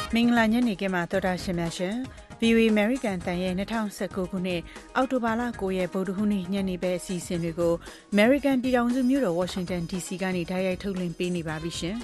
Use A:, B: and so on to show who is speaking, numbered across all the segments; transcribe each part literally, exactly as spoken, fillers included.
A: မင်္ဂလာညနေခင်းမှာတော်တာရှင်များရှင် ဗီအိုအေ American တန်ရဲ့၂၀၁၉ခုနှစ်အောက်တိုဘာလ၉ရက်ဗုဒ္ဓဟူးနေ့ညနေပဲအစီအစဉ်တွေကို American ပြည်ထောင်စုမြို့တော် Washington ဒီ စီ ကနေဓာတ်ရိုက်ထုတ်လွှင့်ပေးနေပါပြီရှင်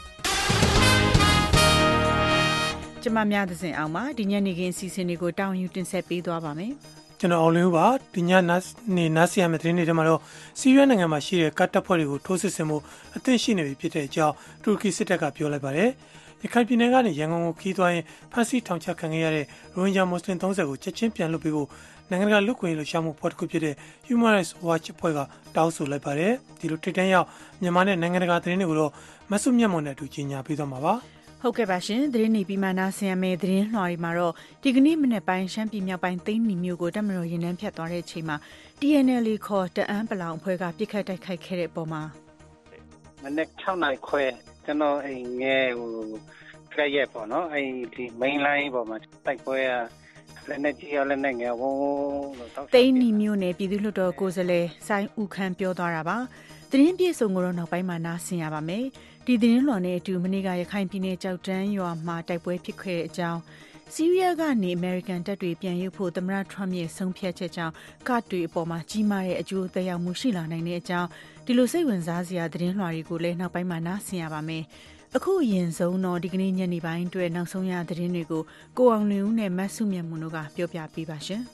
A: ။ကျွန်မများသစဉ်အောင်ပါဒီညနေခင်းအစီအစဉ်တွေကိုတောင်းယူတင်ဆက်ပေးသွားပါမယ်။
B: ကျွန်တော်အောင်လင်းဦးပါဒီညနေနားဆင်ရမယ့်သတင်းတွေထဲမှာတော့ဆီးရီးယားနိုင်ငံမှာရှိတဲ့ကတ်တပ်ဖွဲ့တွေကိုထိုးစစ်ဆင်မှုအသင့်ရှိနေပြီဖြစ်တဲ့အကြောင်းတူရကီစစ်တပ်ကပြောလိုက်ပါတယ်။ရခိုင်ပြည်နယ်ကနေရန်ကုန်ကိုခီးသွားရင်ဖမ်းဆီးထောင်ချခံခဲ့ရတဲ့ရိုဟင်ဂျာမွတ်စလင်သုံးဆယ်ကိုချက်ချင်းပြန်လွှတ်ပေးဖို့နိုင်ငံတကာလူ့အခွင့်အရေးလှုပ်ရှားမှုဖွဲ့တစ်ခုဖြစ်တဲ့ Human Rights Watch အဖွဲ့ကတောင်းဆိုလိုက်ပါတယ်။ဒီလိုထိပ်တန်းရောက်မြန်မာနဲ့နိုင်ငံတကာသတင်းတွေကိုတော့မဆုမြတ်မွန်နဲ့အတူကြီးညာပေးသွားမှာပါ။
A: ဟုတ်ကဲ့ပါရှင်သတင်းနေပြီးမှနားဆင်ရမယ့်သတင်းလွှာတွေမှာတော့ဒီကနေ့မနေ့ပိုင်းရှမ်းပြည်မြောက်ပိုင်းသိန်းနီမျိုးကိုတပ်မတော်ရင်နှန်းဖြတ်သွားတဲ့အချိန်မှာ T N L ခေါ်တအန်းပလောင်အဖွဲ့ကပြစ်ခတ်တိုက်ခိုက်ခဲ့တဲ့အပေါ်မှာ
C: မနေ့၆နိုင်ခွဲကျွန်တော်အိမ်ငယ်ဟိုကြရက်ပေါ့နော်အဲ့ဒီ main line ပေါ်မှာတိုက်ပွဲရလက်နဲ့ကြီးရလက်နဲ့ငယ်ဝုန်းလို့
A: တောက်သိန်းနီမျိုးနဲ့ပြည်သူ့လွှတ်တော်ကိုယ်စားလှယ်စိုင်းဦးခမ်းပြောသွားတာပါသတင်းပြည့်စုံကိုတော့နောက်ပိုင်းမှာနားဆင်ရပါမယ်ဒီသတင်းလွှာနဲ့အတူမနေ့ကရခိုင်ပြည်နယ်ကြောက်တန်းရွာမှာတိုက်ပွဲဖြစ်ခဲ့တဲ့အကြောင်းဆီးရီးယားကနေအမေရိကန်တပ်တွေပြန်ရုပ်ဖို့သမ္မတထရမ့်ရဲ့ဆုံးဖြတ်ချက်ကြောင့်ကတ်တွေအပေါ်မှာကြီးမားတဲ့အကျိုးသက်ရောက်မှုရှိလာနိုင်တဲ့အကြောင်းဒီလိုစိတ်ဝင်စားစရာသတင်းလွှာတွေကိုလည်းနောက်ပိုင်းမှာနားဆင်ရပါမယ်အခုအရင်ဆုံးတော့ဒီကနေ့ညနေပိုင်းအတွက်နောက်ဆုံးရသတင်းတွေကိုကိုအောင်လင်းဦးနဲ့မတ်စုမြတ်မွန်တို့ကပြောပြပေးပါရှင်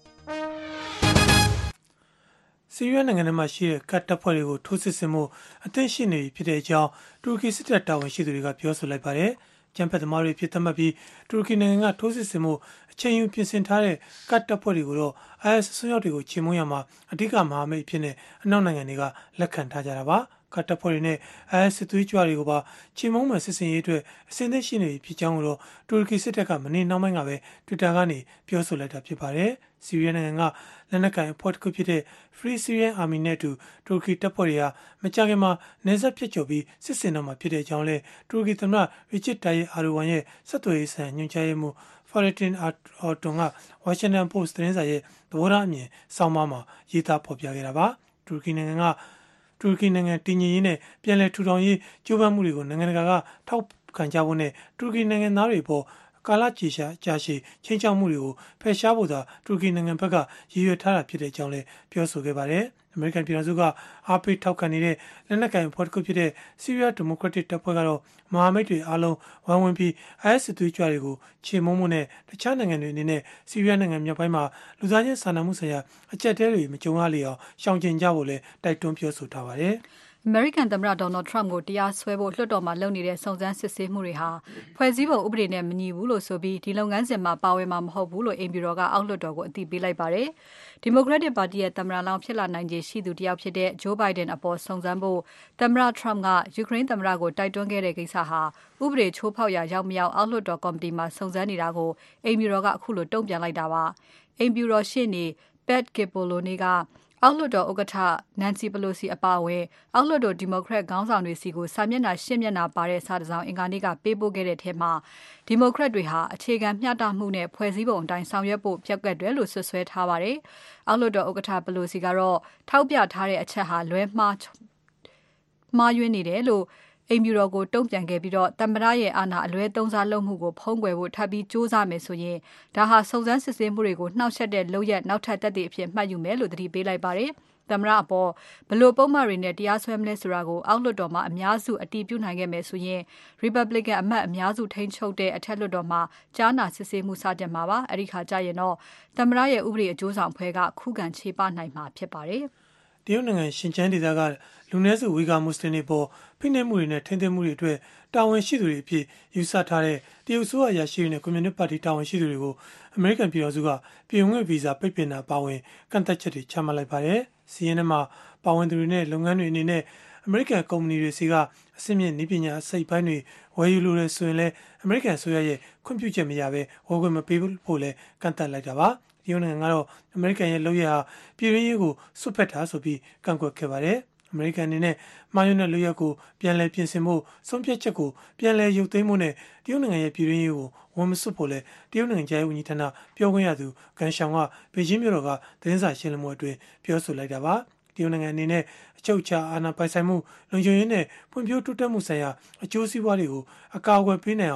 B: ဆီးရီးယားနိုင်ငံထဲမှာရှိတဲ့ကတ်တပ်ဖွဲ့တွေကိုထိုးစစ်ဆင်မှုအသင့်ရှိနေပြီဖြစ်တဲ့အကြောင်းတူရကီစစ်တပ်တာဝန်ရှိသူတွေကပြောဆိုလိုက်ပါတယ်။ကျန်းဖက်သမားတွေဖြစ်သတ်မှတ်ပြီးတူရကီနိုင်ငံကထိုးစစ်ဆင်မှုအချိန်ယူပြင်ဆင်ထားတဲ့ကတ်တပ်ဖွဲ့တွေကိုတော့ I S ဆွေးရောက်တွေကိုချေမှုန်းရမှာအဓိကမဟာမိတ်ဖြစ်တဲ့အနောက်နိုင်ငံတွေကလက်ခံထားကြတာပါ။ကတ်တပ်ဖွဲ့တွေနဲ့ I S စစ်သွေးကြွတွေကိုပါချေမှုန်းမဲ့စစ်စင်ရေးအတွက်အစဉ်သင့်ရှိနေပြီဖြစ်ကြောင်းကိုတော့တူရကီစစ်တပ်ကမနေ့နောက်ပိုင်းကပဲ Twitter ကနေပြောဆိုလိုက်တာဖြစ်ပါတယ်။ဆီးရီးယားနိုင်ငံကလက်နက်ကိုင်အဖွဲ့တစ်ခုဖြစ်တဲ့ Free Syrian Army နဲ့အတူတူရကီတပ်ဖွဲ့တွေကမကြာခင်မှာနေဆက်ပြစ်ကျော်ပြီးစစ်ဆင်တော့မှာဖြစ်တဲ့အကြောင်းလဲတူရကီသမ္မတ Recep Tayyip Erdogan ရဲ့ဆက်သွယ်ရေးဆိုင်ညွှန်ကြားရေးမှူး Fahrettin Altun'က Washington Post သတင်းစာရဲ့သဘောထားအမြင်ဆောင်းပါးမှာရေးသားဖော်ပြခဲ့တာပါတူရကီနိုင်ငံကတူရကီနိုင်ငံတည်ငြိမ်ရေးနဲ့ပြန်လည်ထူထောင်ရေးကြိုးပမ်းမှုတွေကိုနိုင်ငံတကာကထောက်ခံကြဖို့နဲ့တူရကီနိုင်ငံသားတွေပေါ်ကာလကြာရှည်ကြာရှည်ချင်းချောက်မှုတွေကိုဖယ်ရှားဖို့သာတူရကီနိုင်ငံဘက်ကရည်ရွယ်ထားတာဖြစ်တဲ့အကြောင်းလည်းပြောဆိုခဲ့ပါတယ်။အမေရိကန်ပြည်ထောင်စုကအားပေးထောက်ခံနေတဲ့လက်နက်ကိုင်အဖွဲ့တစ်ခုဖြစ်တဲ့ဆီးရီးယားဒီမိုကရက်တစ်တပ်ဖွဲ့ကတော့မဟာမိတ်တွေအားလုံးဝိုင်းဝန်းပြီး I S သွေးကြွတွေကိုချေမှုန်းမှုနဲ့တခြားနိုင်ငံတွေအနေနဲ့ဆီးရီးယားနိုင်ငံမြောက်ပိုင်းမှာလူသားချင်းစာနာမှုဆိုင်ရာအကျပ်တဲတွေမကြုံရလေအောင်ရှောင်ကျဉ်ကြဖို့လည်းတိုက်တွန်းပြောဆိုထားပါတယ်။
D: American သမ္မတ Donald Trump ကိုတရားစွဲဖို့လွှတ်တော်မှာလုပ်နေတဲ့စုံစမ်းစစ်ဆေးမှုတွေဟာဖွဲ့စည်းပုံဥပဒေနဲ့မညီဘူးလို့ဆိုပြီးဒီလုပ်ငန်းစဉ်မှာပါဝင်မှာမဟုတ်ဘူးလို့အိမ်ဖြူတော်ကအောက်လွှတ်တော်ကိုအသိပေးလိုက်ပါတယ်။ Democratic Party ရဲ့သမ္မတလောင်းဖြစ်လာနိုင်ခြေရှိသူတယောက်ဖြစ်တဲ့ Joe Biden အပေါ်စုံစမ်းဖို့သမ္မတ Trump က Ukraine သမ္မတကိုတိုက်တွန်းခဲ့တဲ့ကိစ္စဟာဥပဒေချိုးဖောက်ရာရောက်မရောက်အောက်လွှတ်တော်ကော်မတီမှာစုံစမ်းနေတာကိုအိမ်ဖြူတော်ကအခုလိုတုံ့ပြန်လိုက်တာပါ။အိမ်ဖြူတော်ရှေ့နေ Pat Cipollone ကအောက်လွှတ်တော်ဥက္ကဋ္ဌ Nancy Pelosi အပါအဝင်အောက်လွှတ်တော်ဒီမိုကရက်ခေါင်းဆောင်တွေစီကိုစာမျက်နှာရှစ်မျက်နှာပါတဲ့စာတစ်စောင်အင်္ဂါနေ့ကပေးပို့ခဲ့တဲ့ထဲမှာဒီမိုကရက်တွေဟာအခြေခံမျှတမှုနဲ့ဖွဲ့စည်းပုံအတိုင်းဆောင်ရွက်ဖို့ပျက်ကွက်တယ်လို့ဆွဆွဲထားပါတယ်။အောက်လွှတ်တော်ဥက္ကဋ္ဌ Pelosi ကတော့ထောက်ပြထားတဲ့အချက်ဟာလွဲမှားမှားယွင်းနေတယ်လို့အိမ်ဖြူတော်ကိုတုံ့ပြန်ခဲ့ပြီးတော့သမ္မတရဲ့အာဏာအလွဲသုံးစားလုပ်မှုကိုဖုံးကွယ်ဖို့ထပ်ပြီးစ조사မယ်ဆိုရင်ဒါဟာစုံစမ်းစစ်ဆေးမှုတွေကိုနှောက်ယှက်တဲ့လုပ်ရက်နောက်ထပ်သက်သေအဖြစ်မှတ်ယူမယ်လို့သတိပေးလိုက်ပါတယ်။သမ္မတအပေါ်ဘလို့ပုံမှန်တွေနဲ့တရားစွဲမလဲဆိုတာကိုအောက်လွှတ်တော်မှာအများစုအတည်ပြုနိုင်ခဲ့မယ်ဆိုရင် Republican အမတ်အများစုထိန်းချုပ်တဲ့အထက်လွှတ်တော်မှာကြားနာစစ်ဆေးမှုစတင်မှာပါ။အဲဒီခါကျရင်တော့သမ္မတရဲ့ဥပဒေအကျိုးဆောင်ဖွဲ့ကခုခံချေပနိုင်မှာဖြစ်ပါတယ်
B: ။တရုတ်နိုင်ငံရှင်ကျန်းဒေသကလူနည်းစုဝီဂါမွတ်စလင်တွေပေါ်ဖိနှိပ်မှုတွေနဲ့ထိန်းသိမ်းမှုတွေအတွက်တာဝန်ရှိသူတွေအဖြစ်ယူဆထားတဲ့တရုတ်ဆိုအရာရှိတွေနဲ့ကွန်မြူနစ်ပါတီတာဝန်ရှိသူတွေကိုအမေရိကန်ပြည်ထောင်စုကပြည်ဝင်ဗီဇာပိတ်ပင်တာပါဝင်ကန့်သက်ချက်တွေချမှတ်လိုက်ပါတယ်။စီးရင်ထဲမှာပါဝင်သူတွေနဲ့လုပ်ငန်းတွေအနေနဲ့အမေရိကန်ကုမ္ပဏီတွေစီကအစိမ့်မြင့်နည်းပညာအစိတ်ပိုင်းတွေဝယ်ယူလိုတယ်ဆိုရင်လည်းအမေရိကန်ဆိုရရဲ့ခွင့်ပြုချက်မရဘဲဝယ်ခွင့်မပေးဖို့လည်းကန့်သက်လိုက်တာပါ။တရုတ်နိုင်ငံကတော့အမေရိကန်ရဲ့လုပ်ရဟာပြည်ရင်းရေးကိုစွတ်ဖက်တာဆိုပြီးကန့်ကွက်ခဲ့ပါတယ်။အမေရိကန်အနေနဲ့မှားယွင်းတဲ့လုပ်ရက်ကိုပြန်လည်ပြင်ဆင်ဖို့ဆုံးဖြတ်ချက်ကိုပြန်လည်ရုပ်သိမ်းဖို့နဲ့တရုတ်နိုင်ငံရဲ့ပြည်တွင်းရေးကိုဝန်မစွတ်ဖို့လဲတရုတ်နိုင်ငံရဲ့ဝန်ကြီးဌာနပြောခွင့်ရသူကန်ရှောင်ကဘေကျင်းမြို့တော်ကသတင်းစာရှင်းလင်းပွဲအတွင်းပြောဆိုလိုက်တာပါတရုတ်နိုင်ငံအနေနဲ့အချုပ်အခြာအာဏာပိုင်ဆိုင်မှုလုံခြုံရေးနဲ့ဖွံ့ဖြိုးတိုးတက်မှုဆိုင်ရာအကျိုးစီးပွားတွေကိုအကာအကွယ်ပေးနိုင်အောင်အခ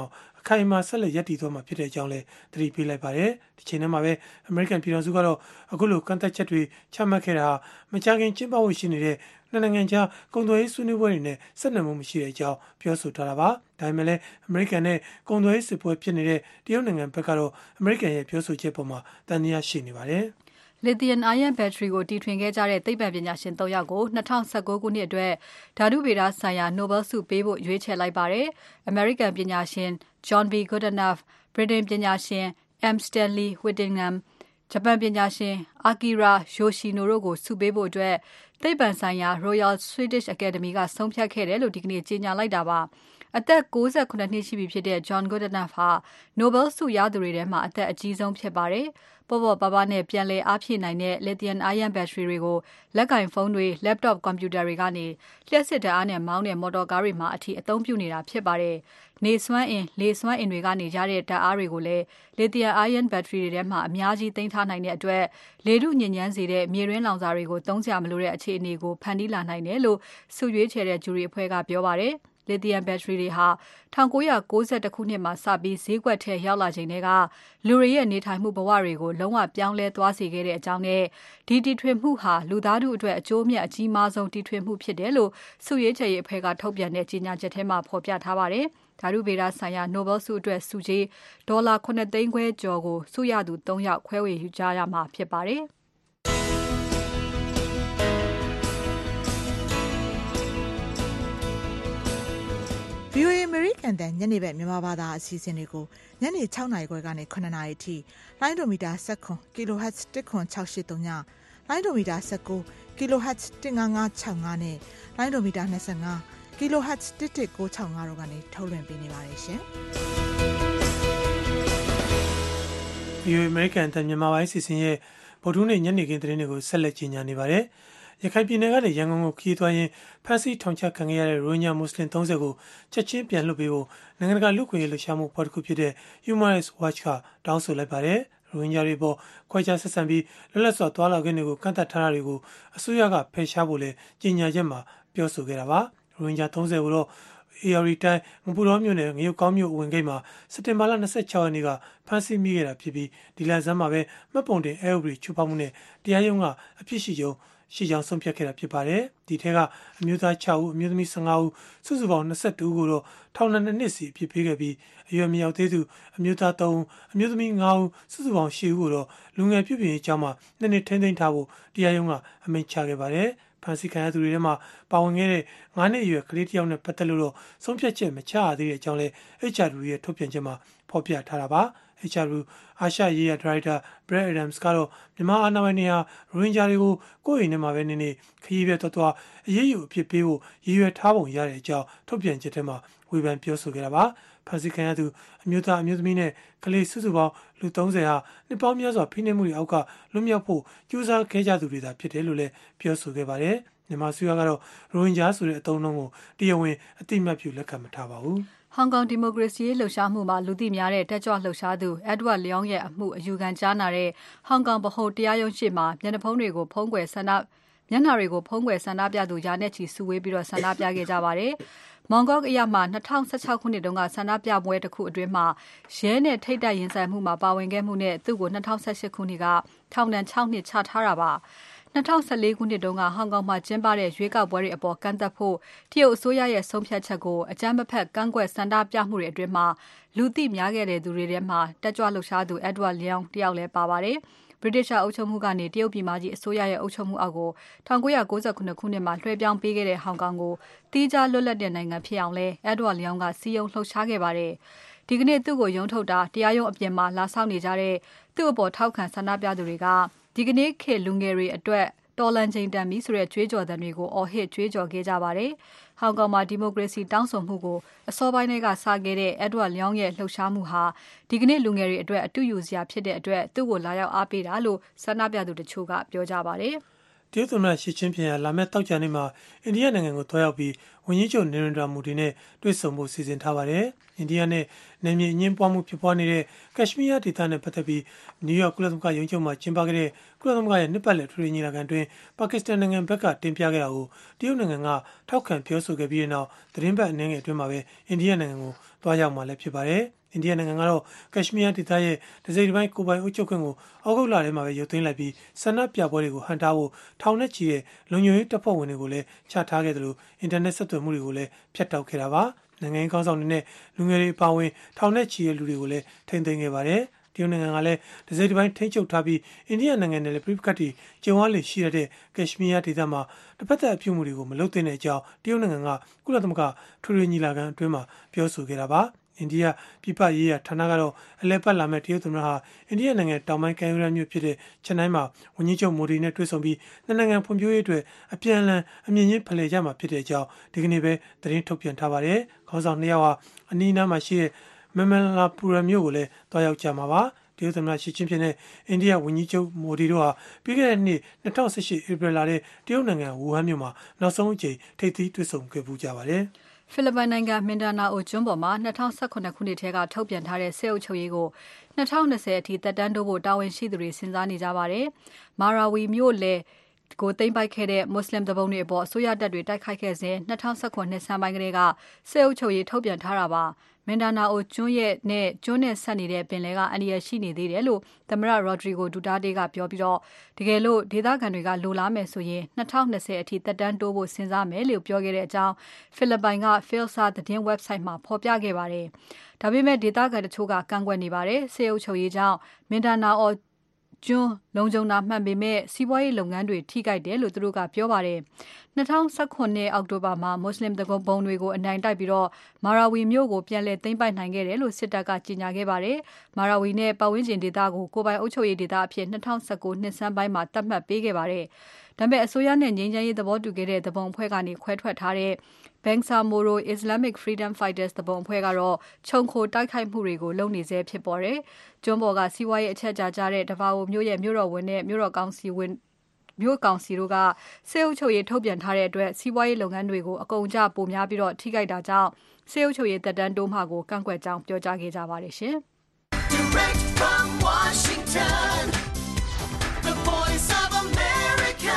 B: ခိုင်အမာဆက်လက်ရပ်တည်သွားမှာဖြစ်တဲ့အကြောင်းလည်းသတိပေးလိုက်ပါတယ်။ဒီချိန်ထဲမှာပဲအမေရိကန်ပြည်ထောင်စုကတော့အခုလိုကန့်သတ်ချက်တွေချမှတ်ခဲ့တာမကြာခင်ကျင်းပဖို့ရှိနေတဲ့နှစ်နိုင်ငံကြားကုန်သွယ်ရေးဆွေးနွေးပွဲတွေနဲ့ဆက်နွယ်မှုမရှိတဲ့အကြောင်းပြောဆိုထားတာပါ။ဒါပေမဲ့လည်းအမေရိကန်နဲ့ကုန်သွယ်ရေးစစ်ပွဲဖြစ်နေတဲ့တရုတ်နိုင်ငံဘက်ကတော့အမေရိကန်ရဲ့ပြောဆိုချက်ပေါ်မှာတန်တရားရှိနေပါတယ်။
D: Lithium ion battery ကိုတီထွင်ခဲ့ကြတဲ့သိပ္ပံပညာရှင် သုံး ယောက်ကို၂၀၁၉ ခုနှစ်အတွက်ဓာတုဗေဒဆိုင်ရာ Nobel ဆုပေးဖို့ရွေးချယ်လိုက်ပါတယ်။ အမေရိကန်ပညာရှင် John B. Goodenough, ဗြိတိန်ပညာရှင် M. Stanley Whittingham, ဂျပန်ပညာရှင် Akira Yoshino တို့ကိုဆုပေးဖို့သိပ္ပံဆိုင်ရာ Royal Swedish Academy ကဆုံးဖြတ်ခဲ့တယ်လို့ဒီကနေ့ကြေညာလိုက်တာပါ။ အသက် ၉၇ နှစ်ရှိပြီဖြစ်တဲ့ John Goodenough ဟာ Nobel ဆုရသူတွေထဲမှာအသက်အကြီးဆုံးဖြစ်ပါတယ်။ ပေါ့ပေါ့ပါးပါးနဲ့ပြန်လည်အားဖြည့်နိုင်တဲ့ Lithium ion battery တွေကိုလက်ကိုင်ဖုန်းတွေ Laptop ကွန်ပြူတာတွေကနေ လျှပ်စစ်ဓါတ်အားနဲ့မောင်းတဲ့မော်တော်ကားတွေမှာအထိအသုံးပြုနေတာဖြစ်ပါတယ်။ နေစွမ်းအင် လေစွမ်းအင်တွေကနေရတဲ့ဓါတ်အားတွေကိုလည်း Lithium ion battery တွေထဲမှာအများကြီးသိမ်းထားနိုင်တဲ့အတွက်လေထုညစ်ညမ်းစေတဲ့မြေတွင်းလောင်စာတွေကိုသုံးစရာမလိုတဲ့အခြေအနေကိုဖန်တီးလာနိုင်တယ်လို့ဆုရွေးချယ်တဲ့ဂျူရီအဖွဲ့ကပြောပါတယ်။ Lithium battery တွေဟာ၁၉၉၁ ခုနှစ်မှာစပြီးဈေးကွက်ထဲရောက်လာချိန်ထဲကလူတွေရဲ့နေထိုင်မှုဘဝတွေကိုလုံးဝပြောင်းလဲသွားစေခဲ့တဲ့အကြောင်းနဲ့ဒီတီထွင်မှုဟာလူသားထုအတွက်အကျိုးအမြတ်အကြီးမားဆုံးတီထွင်မှုဖြစ်တယ်လို့ဆုရွေးချယ်ရေးအဖွဲ့ကထုတ်ပြန်တဲ့ကြေညာချက်ထဲမှာဖော်ပြထားပါတယ်။ဓာတုဗေဒဆိုင်ရာ Nobel ဆုအတွက်ဆုကြေးဒေါ်လာ ၇ သိန်းခွဲကျော်ကိုဆုရသူ သုံး ယောက်ခွဲဝေယူကြရမှာဖြစ်ပါတယ်။
E: VOA American တန်ညနေဘက်မြန်မာဘာသာအစီအစဉ်တွေကိုညနေ၆နာရီခွဲကနေ၇နာရီထိလိုင်းဒိုမီတာ၁၇ kilohertz ၁ခွန်၆၈၃ညလိုင်းဒိုမီတာ၁၉ kilohertz ၁၅၅၆၅နဲ့လိုင်းဒိုမီတာ၂၅ kilohertz ၁၁၉၆၅တို့ကနေထုတ်လွှင့်ပေးနေပါတယ်ရှင်။
B: VOA American တန်မြန်မာပိုင်းစီစဉ်ရဲ့ဗုဒ္ဓဟူးနေ့ညနေခင်းသတင်းတွေကိုဆက်လက်ကြီးညာနေပါတယ်။ရခိုင်ပြည်နယ်ကနေရန်ကုန်ကိုခရီးသွားရင်းဖမ်းဆီးထောင်ချခံခဲ့ရတဲ့ရိုဟင်ဂျာမွတ်စလင်သုံးဆယ်ကိုချက်ချင်းပြန်လွှတ်ပေးဖို့နိုင်ငံတကာလူ့အခွင့်အရေးလှုပ်ရှားမှုအဖွဲ့တစ်ခုဖြစ်တဲ့ Human Rights Watch ကတောင်းဆိုလိုက်ပါတယ်။ရိုဟင်ဂျာတွေပေါ်ခွဲခြားဆက်ဆံပြီးလွတ်လပ်စွာသွားလာခွင့်တွေကိုကန့်သတ်ထားတာတွေကိုအစိုးရကဖယ်ရှားဖို့လည်းကြေညာချက်မှာပြောဆိုခဲ့တာပါ။ရိုဟင်ဂျာသုံးဆယ်ကိုတော့အေရရီတိုင်းငပူတော်မြို့နယ်ငရုတ်ကောင်းမြို့ဝင်ဂိတ်မှာစက်တင်ဘာလ၂၆ရက်နေ့ကဖမ်းဆီးမိခဲ့တာဖြစ်ပြီးဒီလဆန်းမှာပဲမှတ်ပုံတင်အဲဥပဒေချိုးဖောက်မှုနဲ့တရားရုံးကအပြစ်ရှိကြောင်းရှိကြောင်းဆုံးဖြတ်ခဲ့တာဖြစ်ပါတယ်။ဒီထဲကအမျိုးသား၆ဦးအမျိုးသမီး၁၅ဦးစုစုပေါင်း၂၁ဦးကိုတော့ထောင်ဒဏ်နှစ်နှစ်စီအပြစ်ပေးခဲ့ပြီးအရွယ်မရောက်သေးသူအမျိုးသား၃ဦးအမျိုးသမီး၅ဦးစုစုပေါင်း၈ဦးကိုတော့လူငယ်ပြုပြင်ရေးအကြောင်းမှာနှစ်နှစ်ထိန်းသိမ်းထားဖို့တရားရုံးကအမိန့်ချခဲ့ပါတယ်။ဖမ်းဆီးခံရသူတွေထဲမှာပါဝင်ခဲ့တဲ့၅နှစ်အရွယ်ကလေးတစ်ယောက်နဲ့ပတ်သက်လို့တော့ဆုံးဖြတ်ချက်မချရသေးတဲ့အကြောင်းလဲ H R W ရဲ့ထုတ်ပြန်ချက်မှာဖော်ပြထားတာပါ။ H R W အာရှရေးရာဒါရိုက်တာ Brad Adams ကတော့မြန်မာအာဏာပိုင်တွေဟာရိုဟင်ဂျာတွေကိုကိုယ့်အိမ်ထဲမှာပဲနေနေခရီးပဲသွားသွားအရေးယူအဖြစ်ပေးဖို့ရည်ရွယ်ထားပုံရတဲ့အကြောင်းထုတ်ပြန်ချက်ထဲမှာဝေဖန်ပြောဆိုခဲ့တာပါ။ဖမ်းဆီးခံရသူအမျိုးသားအမျိုးသမီးနဲ့ကလေးစုစုပေါင်းလူသုံးဆယ်ဟာနှစ်ပေါင်းများစွာဖိနှိပ်မှုတွေအောက်ကလွတ်မြောက်ဖို့ကြိုးစားခဲ့ကြသူတွေသာဖြစ်တယ်လို့လည်းပြောဆိုခဲ့ပါတယ်။မြန်မာအစိုးရကတော့ရိုဟင်ဂျာဆိုတဲ့အသုံးအနှုန်းကိုတရားဝင်အသိအမှတ်ပြုလက်ခံမထားပါဘူး
D: ။ဟောင်ကောင်ဒီမိုကရေစီရေးလှုပ်ရှားမှုမှာလူသိများတဲ့တက်ကြွလှုပ်ရှားသူ Edward Leung ရဲ့အမှုအယူခံကြားနာတဲ့ဟောင်ကောင်ဗဟိုတရားရုံးရှေ့မှာမျက်နှာဖုံးတွေကိုဖုံးကွယ်ဆန္ဒမျက်နှာတွေကိုဖုံးကွယ်ဆန္ဒပြသူရာနဲ့ချီစုဝေးပြီးဆန္ဒပြခဲ့ကြပါတယ်။မောင်ဂေါ့အရပ်မှာ၂၀၁၆ခုနှစ်တုန်းကဆန္ဒပြပွဲတစ်ခုအတွင်းမှာရဲနဲ့ထိပ်တိုက်ရင်ဆိုင်မှုမှာပါဝင်ခဲ့မှုနဲ့သူ့ကို၂၀၁၈ခုနှစ်ကထောင်ဒဏ်၆နှစ်ချထားတာပါ။၂၀၁၄ခုနှစ်တုန်းကဟောင်ကောင်မှာကျင်းပတဲ့ရွေးကောက်ပွဲတွေအပေါ်ကန့်သက်ဖို့တရုတ်အစိုးရရဲ့ဆုံးဖြတ်ချက်ကိုအကြမ်းမဖက်ကန့်ကွက်ဆန္ဒပြမှုတွေအတွင်းမှာလူသိများခဲ့တဲ့သူတွေထဲမှာတက်ကြွလှုပ်ရှားသူ Edward Leung တယောက်လည်းပါပါတယ်။ ဗြိတိသျှအုပ်ချုပ်မှုကနေတရုတ်ပြည်မကြီးအစိုးရရဲ့အုပ်ချုပ်မှုအောက်ကို၁၉၉၇ခုနှစ်မှာလွှဲပြောင်းပေးခဲ့တဲ့ဟောင်ကောင်ကိုသီးခြားလွတ်လပ်တဲ့နိုင်ငံဖြစ်အောင်လဲ Edward Leung ကစည်းရုံးလှုပ်ရှားခဲ့ပါတယ်။ဒီကနေ့သူ့ကိုရုံးထုတ်တာတရားရုံးအပြင်မှာလာဆောင်နေကြတဲ့သူ့အပေါ်ထောက်ခံဆန္ဒပြသူတွေကဒီကနေ့ခေတ်လူငယ်တွေအတွက်တော်လန်ချိန်တန်ပြီဆိုတဲ့ကြွေးကြော်သံတွေကိုအော်ဟစ်ကြွေးကြော်ခဲ့ကြပါတယ်။ဟောင်ကောင်မှာဒီမိုကရေစီတောင်းဆိုမှုကိုအစောပိုင်းကစခဲ့တဲ့ Edward Leung ရဲ့လှုပ်ရှားမှုဟာဒီကနေ့လူငယ်တွေအတွက်အတူယူစရာဖြစ်တဲ့အတွက်သူ့ကိုလာရောက်အားပေးတာလို့ဆန္ဒပြသူတချို့ကပြောကြပါတယ်။
B: တရုတ်သမ္မတရှီကျင်းပင်ဟာလာမယ့်သောကြာနေ့မှာအိန္ဒိယနိုင်ငံကိုသွားရောက်ပြီးဝန်ကြီးချုပ်နေရန်ဒရာမိုဒီနဲ့တွေ့ဆုံဖို့စီစဉ်ထားပါတယ်။အိန္ဒိယနဲ့နယ်မြေအငြင်းပွားမှုဖြစ်ပွားနေတဲ့ကက်ရှ်မီးယားဒေသနဲ့ပတ်သက်ပြီးနယူးယောက်ကုလသမဂ္ဂရုံးချုပ်မှာကျင်းပခဲ့တဲ့ကုလသမဂ္ဂရဲ့နှစ်ပတ်လည်ထွေထွေညီလာခံတွင်ပါကစ္စတန်နိုင်ငံဘက်ကတင်ပြခဲ့တာကိုတရုတ်နိုင်ငံကထောက်ခံပြောဆိုခဲ့ပြီးတဲ့နောက်သတင်းပတ်အနည်းငယ်အတွင်းမှာပဲအိန္ဒိယနိုင်ငံကိုသွားရောက်မှာလည်းဖြစ်ပါတယ်။အိန္ဒိယနိုင်ငံကတော့ကက်ရှ်မီးယားဒေသရဲ့တစိမ့်တစ်ပိုင်းကိုယ်ပိုင်အုပ်ချုပ်ခွင့်ကိုအောက်ဂုတ်လထဲမှာပဲရုပ်သိမ်းလိုက်ပြီးဆန္ဒပြပွဲတွေကိုဟန်တားဖို့ထောင်နဲ့ချီတဲ့လုံခြုံရေးတပ်ဖွဲ့ဝင်တွေကိုလည်းချထားခဲ့တယ်လို့အင်တာနက်ဆက်သွယ်မှုတွေကိုလည်းဖျက်တောက်ခဲ့တာပါ။နိုင်ငံရေးခေါင်းဆောင်တွေနဲ့လူငယ်တွေအပါအဝင်ထောင်နဲ့ချီတဲ့လူတွေကိုလည်းထိန်းသိမ်းခဲ့ပါတယ်။တရုတ်နိုင်ငံကလည်းဒစိမ့်တစ်ပိုင်းထိန်းချုပ်ထားပြီးအိန္ဒိယနိုင်ငံနဲ့လည်းပြိပခတ်တီကျုံဝါလေရှိတဲ့ကက်ရှ်မီးယားဒေသမှာတစ်ဖက်သက်အပြုအမူတွေကိုမလုပ်သင့်တဲ့အကြောင်းတရုတ်နိုင်ငံကကုလသမဂ္ဂထွေထွေညီလာခံအတွင်းမှာပြောဆိုခဲ့တာပါ။အိန္ဒိယပြည်ပရေးရာဌာနကတော့အလဲပတ်လာမဲ့တရုတ်သမ္မတဟာအိန္ဒိယနိုင်ငံတောင်ပိုင်းကမ်းရိုးတန်းမြို့ဖြစ်တဲ့ချက်နိုင်းမှာဝန်ကြီးချုပ်မိုဒီနဲ့တွေ့ဆုံပြီးနိုင်ငံဖွံ့ဖြိုးရေးအတွက်အပြန်အလှန်အမြင်ချင်းဖလှယ်ကြမှာဖြစ်တဲ့အကြောင်းဒီကနေ့ပဲသတင်းထုတ်ပြန်ထားပါတယ်။ခေါင်းဆောင်နှစ်ယောက်ဟာအနီးအနားမှာရှိတဲ့မမလာပူရမြို့ကိုလည်းတွားရောက်ကြမှာပါ။တရုတ်သမ္မတရှီကျင်းပင်နဲ့အိန္ဒိယဝန်ကြီးချုပ်မိုဒီတို့ဟာပြီးခဲ့တဲ့နှစ်၂၀၁၈ဧပြီလထဲတရုတ်နိုင်ငံဝူဟန်မြို့မှာနောက်ဆုံးအကြိမ်ထိပ်သီးတွေ့ဆုံခဲ့ပူးကြပါတယ်
D: ။ဖိလစ်ပိုင်နိုင်ငံမင်ဒါနာအိုကျွန်းပေါ်မှာ၂၀၁၇ခုနှစ်ထဲကထုတ်ပြန်ထားတဲ့စစ်အုပ်ချုပ်ရေးကို၂၀၂၀အထိသက်တမ်းတိုးဖို့တာဝန်ရှိသူတွေစဉ်းစားနေကြပါတယ်။မာရာဝီမြို့လေကိုသိမ်းပိုက်ခဲ့တဲ့မွတ်စလင်တပုံတွေအပေါ်အစိုးရတပ်တွေတိုက်ခိုက်ခဲ့စဉ်၂၀၁၇နှစ်ဆန်းပိုင်းကလေးကစစ်အုပ်ချုပ်ရေးထုတ်ပြန်ထားတာပါ။မင်ဒါနာအိုကျွန်းရဲ့နဲ့ကျွန်းနဲ့ဆက်နေတဲ့ပင်လယ်ကအန္တရာယ်ရှိနေသေးတယ်လို့သမ္မတရော်ဒရီဂိုဒူတာတေးကပြောပြီးတော့တကယ်လို့ဒေသခံတွေကလိုလားမယ်ဆိုရင်၂၀၂၀အထိသက်တမ်းတိုးဖို့စဉ်းစားမယ်လို့ပြောခဲ့တဲ့အကြောင်းဖိလစ်ပိုင်က Philsa သတင်း website မှာဖော်ပြခဲ့ပါတယ်။ဒါပေမဲ့ဒေသခံတချို့ကကန့်ကွက်နေပါတယ်။စစ်အုပ်ချုပ်ရေးကြောင့်မင်ဒါနာအိုကျွန်းလုံခြုံတာမှန်ပေမဲ့စီးပွားရေးလုပ်ငန်းတွေထိခိုက်တယ်လို့သူတို့ကပြောပါတယ်။၂၀၁၇အောက်တိုဘာမှာမွတ်စလင်တကုံပုံတွေကိုအနိုင်တိုက်ပြီးတော့မာရာဝီမြို့ကိုပြန်လည်သိမ်းပိုက်နိုင်ခဲ့တယ်လို့စစ်တပ်ကကြေညာခဲ့ပါတယ်။မာရာဝီနဲ့ပတ်ဝန်းကျင်ဒေသကိုကိုယ်ပိုင်အုပ်ချုပ်ရေးဒေသအဖြစ်၂၀၁၉နှစ်ဆန်းပိုင်းမှာသတ်မှတ်ပေးခဲ့ပါတယ်။ဒါပေမဲ့အစိုးရနဲ့ငြိမ်းချမ်းရေးသဘောတူခဲ့တဲ့သဘုံအဖွဲ့ကနေခွဲထွက်ထားတဲ့ Bangsamoro Islamic Freedom Fighters သဘုံအဖွဲ့ကတော့ခြုံခိုတိုက်ခိုက်မှုတွေကိုလုပ်နေဆဲဖြစ်ပါတယ်။ကျွန်းပေါ်ကစီးပွားရေးအချက်အချာကြတဲ့တဘာအိုမြို့ရဲ့မြို့တော်ဝန်နဲ့မြို့တော်ကောင်စီဝင်မြို့ကောင်စီတို့ကစစ်အုပ်ချုပ်ရေးထုတ်ပြန်ထားတဲ့အတွက်စီးပွားရေးလုပ်ငန်းတွေကိုအကုန်အကျပိုများပြီးတော့ထိခိုက်တာကြောင့်စစ်အုပ်ချုပ်ရေးသက်တမ်းတိုးမှကိုကန့်ကွက်ကြောင်းပြောကြားခဲ့ကြပါတယ်ရှင်။ Direct from Washington, the Voice of America,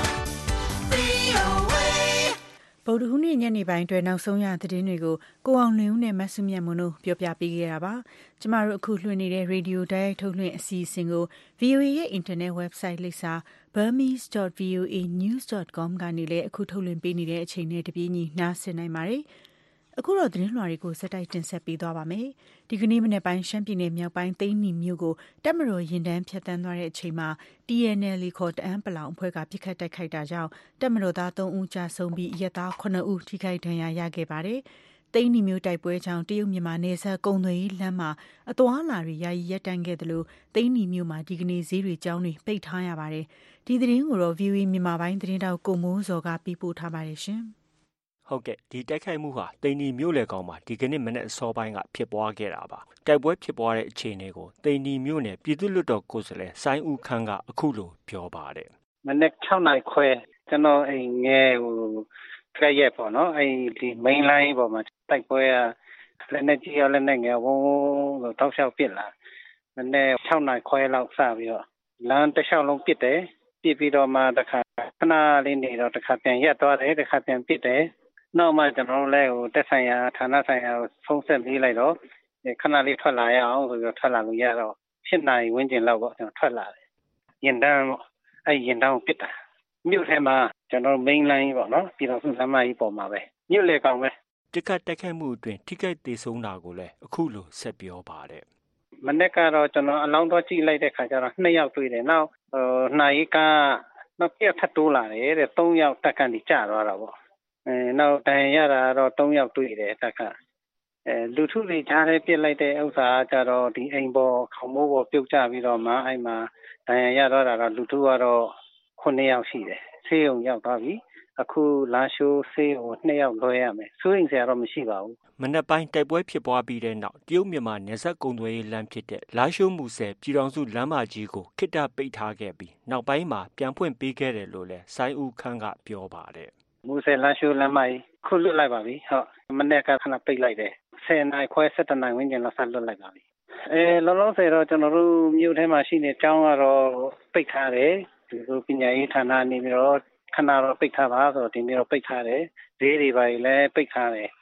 A: ဗုဒ္ဓဟူးနေ့ညနေပိုင်းအတွက်နောက်ဆုံးရသတင်းတွေကိုကိုအောင်လင်းဦးနဲ့မဆုမြတ်မွန်တို့ပြောပြပေးခဲ့တာပါ။ကျမတို့အခုလွှင့်နေတဲ့ရေဒီယိုတိုက်ထုတ်လွှင့်အစီအစဉ်ကို ဗီအိုအေ ရဲ့အင်တာနက် website လိပ်စာ burmese dot voa news dot com ကနေလည်းအခုထုတ်လွှင့်ပေးနေတဲ့အချိန်နဲ့တပြေးညီနားဆင်နိုင်ပါတယ်။အခုတော့သတင်းလွှာတွေကိုစက်တိုက်တင်ဆက်ပေးသွားပါမယ်။ဒီကနေ့မနေ့ပိုင်းရှမ်းပြည်နယ်မြောက်ပိုင်းသိန်းနီမြို့ကိုတပ်မတော်ရင်တန်းဖြတ်တန်းသွားတဲ့အချိန်မှာ T N L A ခေါ်တအန်းပလောင်အဖွဲ့ကပြစ်ခတ်တိုက်ခိုက်တာကြောင့်တပ်မတော်သားသုံးဦးကြာဆုံးပြီးရဲသားခုနှစ်ဦးထိခိုက်ဒဏ်ရာရခဲ့ပါတယ်။သိန်းနီမြို့တိုက်ပွဲကြောင့်တရုတ်မြန်မာနယ်စပ်ကုံသွယ်ရေးလမ်းမှာအသွားအလာတွေယာယီရပ်တန့်ခဲ့တယ်လို့သိန်းနီမြို့မှာဒီကနေ့ဈေးတွေကျောင်းတွေပိတ်ထားရပါတယ်။ဒီသတင်းကိုတော့ V O A မြန်မာပိုင်းသတင်းတောက်ကိုမိုးစော်ကပြပို့ထားပါတယ်ရှင်။
F: ဟုတ်ကဲ့ဒီတိုက်ခိုက်မှုဟာတိန်နီမြို့လေကောင်မှာဒီကနေ့မနေ့အစောပိုင်းကဖြစ်ပွားခဲ့တာပါတိုက်ပွဲဖြစ်ပွားတဲ့အခြေအနေကိုတိန်နီမြို့နယ်ပြည်သူ့လွှတ်တော်ကိုယ်စားလှယ်ဆိုင်းဦးခန်းကအခုလိုပြောပါတယ်
C: မနေ့၆နာရီခွဲကျွန်တော်အိမ်ငယ်ဟိုကြက်ရက်ပေါ့နော်အိမ်ဒီ main line ပေါ်မှာတိုက်ပွဲကလည်းနဲ့ကြီးရလည်းနဲ့ငယ်ဝုန်းလို့တောက်လျှောက်ပြစ်လာမနေ့၆နာရီခွဲလောက်စပြီးတော့လမ်းတစ်လျှောက်လုံးပြစ်တယ်ပြစ်ပြီးတော့မှတခါခဏလေးနေတော့တခါပြန်ရက်သွားတယ်တခါပြန်ပြစ်တယ်နောက်မှကျွန်တော်တို့လည်းဟိုတက်ဆိုင်ရာဌာနဆိုင်ရာဖုန်းဆက်ပြီးလိုက်တော့ခဏလေးထွက်လာရအောင်ဆိုပြီးထွက်လာလို့ရတော့၈နာရီဝန်းကျင်လောက်ပေါ့ကျွန်တော်ထွက်လာတယ်ရင်တန်းအဲ့ရင်တန်းကိုပစ်တာမြို့ထဲမှာကျွန်တော် main line ပေါ့နော်ပြည်တော်စုလမ်းမကြီးပေါ်မှာပဲမြို့လေကောင်ပဲ
F: တက်ကတက်ခိုက်မှုအတွင်းထိခိုက်သေးဆုံးတာကိုလည်းအခုလိုဆက်ပြောပါတယ်
C: မနေ့ကတော့ကျွန်တော်အလောင်းတော့ကြည့်လိုက်တဲ့ခါကျတော့နှစ်ယောက်တွေ့တယ်နောက်ဟိုနိုင်ကနောက်ပြတ်ထပ်တိုးလာတယ်တဲ့သုံးယောက်တက်ကန်ကြီးကျသွားတာပေါ့အဲနောက်တန်ရတာတော့သုံးယောက်တွေ့တယ်တက်ကအဲလူထုတွေကြားထဲပြစ်လိုက်တဲ့ဥစ္စာကြတော့ဒီအိမ်ပေါ်ခေါမိုးပေါ်ပြုတ်ကျပြီးတော့မှအဲ့မှာတန်ရတော့တာတော့လူထုကတော့ခုနှစ်ယောက်ရှိတယ်ဆေးရုံရောက်သွားပြီအခုလာရှိုးဆေးကိုနှစ်ယောက်လွှဲရမယ်စိုးရင်ဆရာတော့မရှိပါဘူး
F: မနက်ပိုင်းတိုက်ပွဲဖြစ်ပွားပြီးတဲ့နောက်တရုတ်မြန်မာနယ်စပ်ကုံသွယ်ရေးလမ်းဖြစ်တဲ့လာရှိုးမူဆယ်ပြည်တော်စုလမ်းမကြီးကိုခေတ္တပိတ်ထားခဲ့ပြီးနောက်ပိုင်းမှာပြန်ဖွင့်ပေးခဲ့တယ်လို့လည်းဆိုင်းဦးခန်းကပြောပါတယ်
C: မူဆယ်လမ်းရှိုးလမ်းမကြီးခုလွတ်လိုက်ပါပြီဟုတ်မနေ့ကခဏပိတ်လိုက်တယ်ဆယ်နာရီခွဲ၁၁နာရီဝန်းကျင်လောက်ဆက်လွတ်လိုက်ပါပြီအဲလောလောဆယ်တော့ကျွန်တော်တို့မြို့ထဲမှာရှိနေကျောင်းကတော့ပိတ်ထားတယ်ဒီလိုပညာရေးဌာနနေပြီးတော့ခဏတော့ပိတ်ထားပါဆိုတော့ဒီနေ့တော့ပိတ်ထားတယ်ဈေးတွေပါလည်းပိတ်ထားတယ်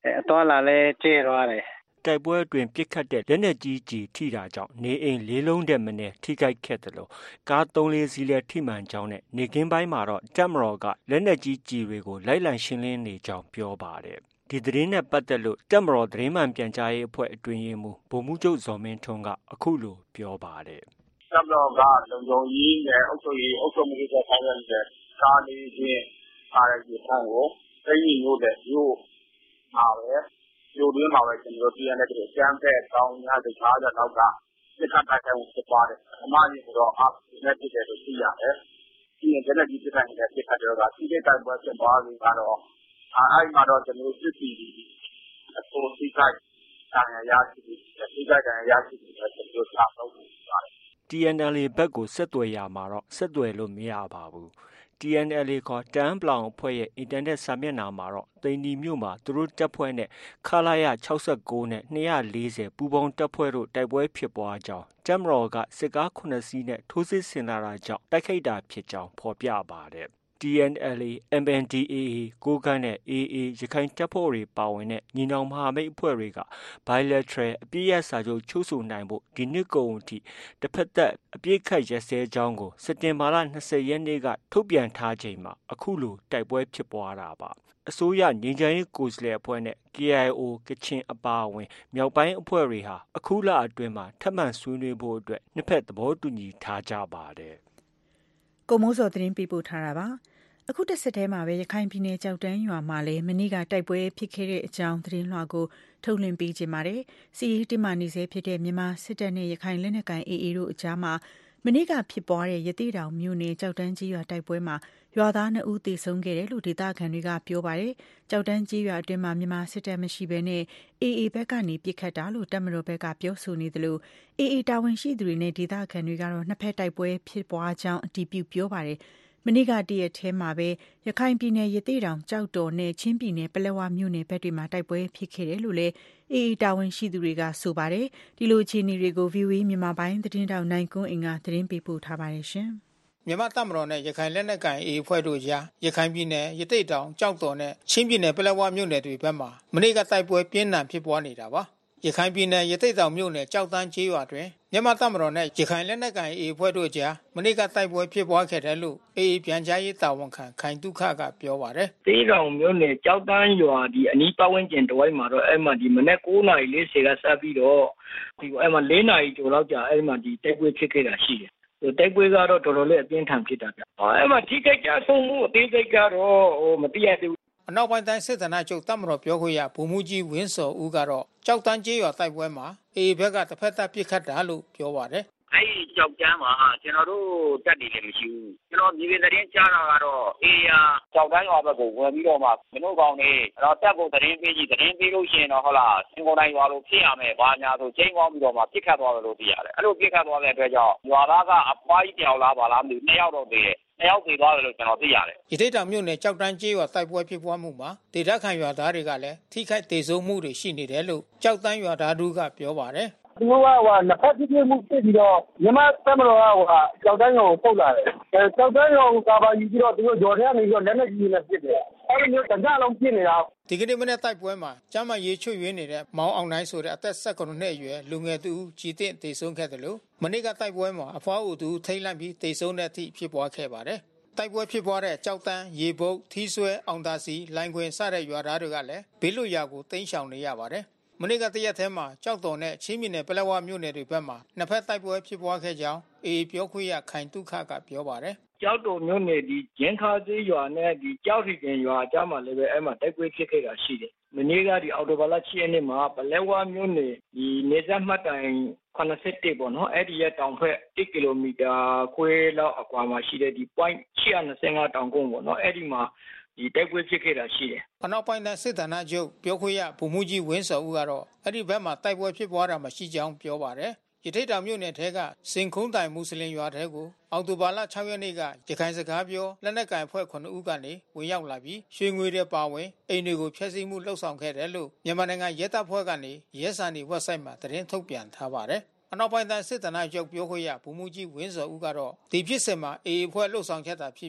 C: အတော်လာလဲကျဲသွားတယ်
F: တိုက်ပွဲအတွင်းပစ်ခတ်တဲ့လက်နက်ကြီးကြီးထိတာကြောင့်နေအိမ်လေးလုံးတဲ့မနဲ့ထိခိုက်ခဲ့တယ်လို့ကားသုံးလေးစီးလည်းထိမှန်ကြောင်းနဲ့နေကင်းပိုင်းမှာတော့တပ်မတော်ကလက်နက်ကြီးကြီးတွေကိုလိုက်လံရှင်းလင်းနေကြောင်းပြောပါတယ်ဒီသတင်းနဲ့ပတ်သက်လို့တပ်မတော်သတင်းမှန်ပြန်ကြားရေးအဖွဲ့အတွင်းရေးမှူးဗိုလ်မှူးချုပ်ဇော်မင်းထွန်းကအခုလိုပြောပါတယ်
G: တပ်မတော်ကလုံခြုံရေးနဲ့အုပ်ချုပ်ရေးအုပ်ချုပ်မှုတွေဆောင်ရွက်နေတဲ့ကားလေးချင်းအားရည်ဆောင်ကိုသိရင်လို့တဲ့ရို့ပါပဲရို့တွင်းမှာပဲကျွန်တော်တို့တရားနဲ့တူစမ်းတဲ့တောင်းများတဲ့အားရတော့ကစစ်တပ်တိုက်ခိုက်မှုဖြစ်သွားတယ်အမှားကြီးဆိုတော့အားနဲ့ဖြစ်တယ်လို့သိရတယ်ဒီနေ့ကျွန်တော်ဒီစစ်တပ်နဲ့စစ်တပ်တွေကဒီတဲ့တိုက်ပွဲဖြစ်သွားပြီးတော့အဲ့မှာတော့ကျွန်တော်စစ်တီအစိုးစိတ်တိုင်းတရားရရှိပြီးစိတ်တိုင်းရရှိပြီးကျွန်တော်စာဆုံးပါတယ်
F: T N L A ဘက်ကိုဆက်သွယ်ရမှာတော့ဆက်သွယ်လို့မရပါဘူး T N L A ခေါ်တန်းပလောင်အဖွဲ့ရဲ့အင်တာနက်စာမျက်နှာမှာတော့သိန္နီမြို့မှာသူတို့တပ်ဖွဲ့နဲ့ခလာရ၆၉နဲ့၂၄၀ပူးပေါင်းတပ်ဖွဲ့တို့တိုက်ပွဲဖြစ်ပွားကြောင်းတပ်မတော်ကစစ်ကားခုနှစ်စီးနဲ့ထိုးစစ်ဆင်လာတာကြောင့်တိုက်ခိုက်တာဖြစ်ကြောင်းဖော်ပြပါတယ်T N L A, M N D A A, ကိုးကန့်နဲ့ A A ရခိုင်တပ်ဖွဲ့တွေပါဝင်တဲ့ညီနောင်မဟာမိတ်အဖွဲ့တွေက Bilateral အပစ်ရပ်စာချုပ်ချုပ်ဆိုနိုင်ဖို့ဒီနှစ်ကုန်အထိတစ်ဖက်သက်အပစ်ခတ်ရပ်စဲကြောင်းကိုစက်တင်ဘာလ၂၀ရက်နေ့ကထုတ်ပြန်ထားချိန်မှာအခုလိုတိုက်ပွဲဖြစ်ပွားတာပါအစိုးရငြိမ်းချမ်းရေးကိုယ်စားလှယ်အဖွဲ့နဲ့ K I O ကချင်အပါအဝင်မြောက်ပိုင်းအဖွဲ့တွေဟာအခုလအတွင်းမှာထပ်မံဆွေးနွေးဖို့အတွက်နှစ်ဖက်သဘောတူညီထားကြပါတယ်
A: ကိုမိုးစောသတင်းပေးပို့ထားတာပါအခုတစ်ဆက်တည်းမှာပဲရခိုင်ပြည်နယ်ကြောက်တန်းရွာမှာလည်းမနေ့ကတိုက်ပွဲဖြစ်ခဲ့တဲ့အကြောင်းသတင်းလွှာကိုထုတ်လွှင့်ပေးကြပါတယ်။စီရေးတင်မာနေစေဖြစ်တဲ့မြန်မာစစ်တပ်နဲ့ရခိုင်လက်နက်ကိုင် A A တို့အကြားမှာမနေ့ကဖြစ်ပွားတဲ့ရသေတောင်မြို့နယ်ကြောက်တန်းကြီးရွာတိုက်ပွဲမှာရွာသားနှစ်ဦးသေဆုံးခဲ့တယ်လို့ဒေသခံတွေကပြောပါတယ်။ကြောက်တန်းကြီးရွာအတွင်းမှာမြန်မာစစ်တပ်မရှိဘဲနဲ့ A A ဘက်ကနေပစ်ခတ်တာလို့တပ်မတော်ဘက်ကပြောဆိုနေတယ်လို့ A A တာဝန်ရှိသူတွေနဲ့ဒေသခံတွေကတော့နှစ်ဖက်တိုက်ပွဲဖြစ်ပွားကြောင်းအတည်ပြုပြောပါတယ်။မနေ့ကတရက်ထဲမှာပဲရခိုင်ပြည်နယ်ရသေတောင်ကြောက်တော်နဲ့ချင်းပြည်နယ်ပလက်ဝမြို့နယ်ဘက်တွေမှာတိုက်ပွဲဖြစ်ခဲ့တယ်လို့လည်း A A တာဝန်ရှိသူတွေကဆိုပါတယ်ဒီလိုအခြေအနေတွေကို V O A မြန်မာပိုင်းသတင်းတောက်နိုင်ကွန်းအင်ကသတင်းပေးပို့ထားပါတယ်ရှင်
H: မြန်မာတပ်မတော်နဲ့ရခိုင်လက်နက်ကိုင် A A အဖွဲ့တို့ကြားရခိုင်ပြည်နယ်ရသေတောင်ကြောက်တော်နဲ့ချင်းပြည်နယ်ပလက်ဝမြို့နယ်တွေဘက်မှာမနေ့ကတိုက်ပွဲပြင်းထန်ဖြစ်ပွားနေတာပါရခိုင်ပြည်နယ်ရသေတောင်မြို့နယ်ကြောက်တန်းကျေးရွာတွင်မြန်မာတပ်မတော်နဲ့ရခိုင်လက်နက်ကိုင် A အဖွဲ့တို့ကြားမနေ့ကတိုက်ပွဲဖြစ်ပွားခဲ့တယ်လို့ A A ပြန်ကြားရေးတာဝန်ခံခိုင်တုခကပြောပါတယ်
G: ။သေတောင်မြို့နယ်ကြောက်တန်းရွာဒီအနီးပတ်ဝန်းကျင်တဝိုက်မှာတော့အဲ့မှာဒီမနေ့၉နာရီ၄၀ကစပြီးတော့ဒီအဲ့မှာ၄နာရီကျော်လောက်ကြာအဲ့မှာဒီတိုက်ပွဲဖြစ်ခဲ့တာရှိတယ်။တိုက်ပွဲကတော့တော်တော်လေးအပြင်းထန်ဖြစ်တာဗျ။အဲ့မှာထိခိုက်ကြဆုံးမှုအသေးစိတ်ကတော့ဟိုမသိရသေးဘူး
H: အနောက်ပိုင်းတိုင်းစစ်ဌာနချုပ်တပ်မတော်ပြောခွင့်ရဗိုလ်မှူးကြီးဝင်းစော်ဦးကတော့ကြောက်တန်းကျေးရွာတိုက်ပွဲမှာ A ဘက်ကတစ်ဖက်သက်ပစ်ခတ်တာလို့ပြောပါတယ်
G: အဲ့ဒီကြောက်တန်းမှာကျွန်တော်တို့တက်တယ်လည်းမရှိဘူးကျွန်တော်ဒီသတင်းကြားတာကတော့ A ရကြောက်တန်းရွာဘက်ကိုဝင်ပြီးတော့မှမင်းတို့ကောင်တွေတော့တက်ဖို့သတင်းပေးကြည့်သတင်းပေးလို့ရှိရင်တော့ဟုတ်လားစင်ကုန်တိုင်းရွာလို့ဖြစ်ရမယ်ဘာညာဆိုချိန်ကောင်းပြီးတော့မှပစ်ခတ်သွားတယ်လို့သိရတယ်အဲ့လိုပစ်ခတ်သွားတဲ့အတွက်ကြောင့်ရွာသားကအဖွားကြီးတယောက်လားဘာလားမသိဘူးနှစ်ယောက်တော့သေးတယ်တယောက်သေးသွားတယ်လို့ကျွန်တော်သိရတယ်
H: ။ရသေတောင်မြို့နယ်ကြောက်တန်းကျေးရွာတိုက်ပွဲဖြစ်ပွားမှုမှာဒေသခံရွာသားတွေကလည်းထိခိုက်ဒေဆုံးမှုတွေရှိနေတယ်လို့ကြောက်တန်းရွာသားတို့ကပြောပါတယ်
G: ။သူကဟိုနှစ်ဖက်ပြည့်မှုဖြစ်ပြီးတော့မြန်မာတပ်မတော်ကဟိုကြောက်တန်းရွာကိုပုတ်လာတယ်။အဲကြောက်တန်းရွာကိုကာဗာယူပြီးတော့သူတို့ဂျော်ထဲကနေပြီးတော့လက်နက်ကြီးနဲ့ပစ်တယ်။အဲဒီမျိုးတကြလုံးပစ်နေတာ
H: ။ဒီကနေ့မနေ့တိုက်ပွဲမှာကျမ်းမာရေးချွတ်ယွင်းနေတဲ့မောင်အောင်နိုင်ဆိုတဲ့အသက်၁၉နှစ်အရွယ်လူငယ်သူကြီးတင့်ဒေဆုံးခဲ့တယ်လို့မနေ့ကတိုက်ပွဲမှာအဖွားအိုသူထိတ်လန့်ပြီးဒေဆုံးတဲ့အထိဖြစ်ပွားခဲ့ပါတယ်။တိုက်ပွဲဖြစ်ပွားတဲ့ကြောက်တန်းရေပုတ်ထီးဆွဲအောင်သာစီလိုင်ခွင်စတဲ့ရွာသားတွေကလည်းဘေးလွတ်ရာကိုတိမ်းရှောင်နေရပါတယ်။မနေ့ကတရက်ထဲမှာကြောက်တော်နဲ့ချင်းပြည်နယ်ပလက်ဝမြို့နယ်တွေဘက်မှာနှစ်ဖက်တိုက်ပွဲဖြစ်ပွားခဲ့ကြောင်းအေပြောခွင့်ရခိုင်တုခကပြောပါတယ်
G: ။ကြောက်တော်မြို့နယ်ဒီကျင်းခါသေးရွာနဲ့ဒီကြောက်ထီတင်ရွာအကြားမှာလည်းပဲအဲ့မှာတိုက်ပွဲဖြစ်ခဲ့တာရှိတယ်။မနေ့ကဒီအော်တိုဘာလ၈ရက်နေ့မှာပလက်ဝမြို့နယ်ဒီနေဆက်မှတ်တိုင်ခုနှစ်ဆယ့်တစ်ပေါ့နော်အဲ့ဒီရဲ့တောင်ဘက်တစ်ကီလိုမီတာခွဲလောက်အကွာမှာရှိတဲ့ဒီ point ၈၂၅တောင်ကုန်းပေါ့နော်အဲ့ဒီမှာဒီတိုက်ပွဲဖြစ်ခဲ့တာရှိတယ်
H: ။အနောက်ပိုင်းတိုင်းစစ်ဌာနချုပ်ပြောခွင့်ရဗိုလ်မှူးကြီးဝင်းစော်ဦးကတော့အဲ့ဒီဘက်မှာတိုက်ပွဲဖြစ်ပွားတာမရှိကြောင်းပြောပါတယ်။ရထိတ်တောင်မြို့နယ်ထဲကစင်ခုံးတိုင်မွတ်စလင်ရွာထဲကိုအောက်တိုဘာလ၆ရက်နေ့ကရခိုင်စကားပြောလက်နက်ကိုင်အဖွဲ့ခုနှစ်ဦးကနေဝင်ရောက်လာပြီးရွှေငွေတွေပါဝင်အိမ်တွေကိုဖျက်ဆီးမှုလှုပ်ဆောင်ခဲ့တယ်လို့မြန်မာနိုင်ငံရဲတပ်ဖွဲ့ကနေရဲစံဒီ website မှာသတင်းထုတ်ပြန်ထားပါတယ်။အနောက်ပိုင်းတိုင်းစစ်ဌာနချုပ်ပြောခွင့်ရဗိုလ်မှူးကြီးဝင်းစော်ဦးကတော့ဒီဖြစ်စဉ်မှာ A အဖွဲ့လှုပ်ဆောင်ချက်တာဖြစ်ပြီး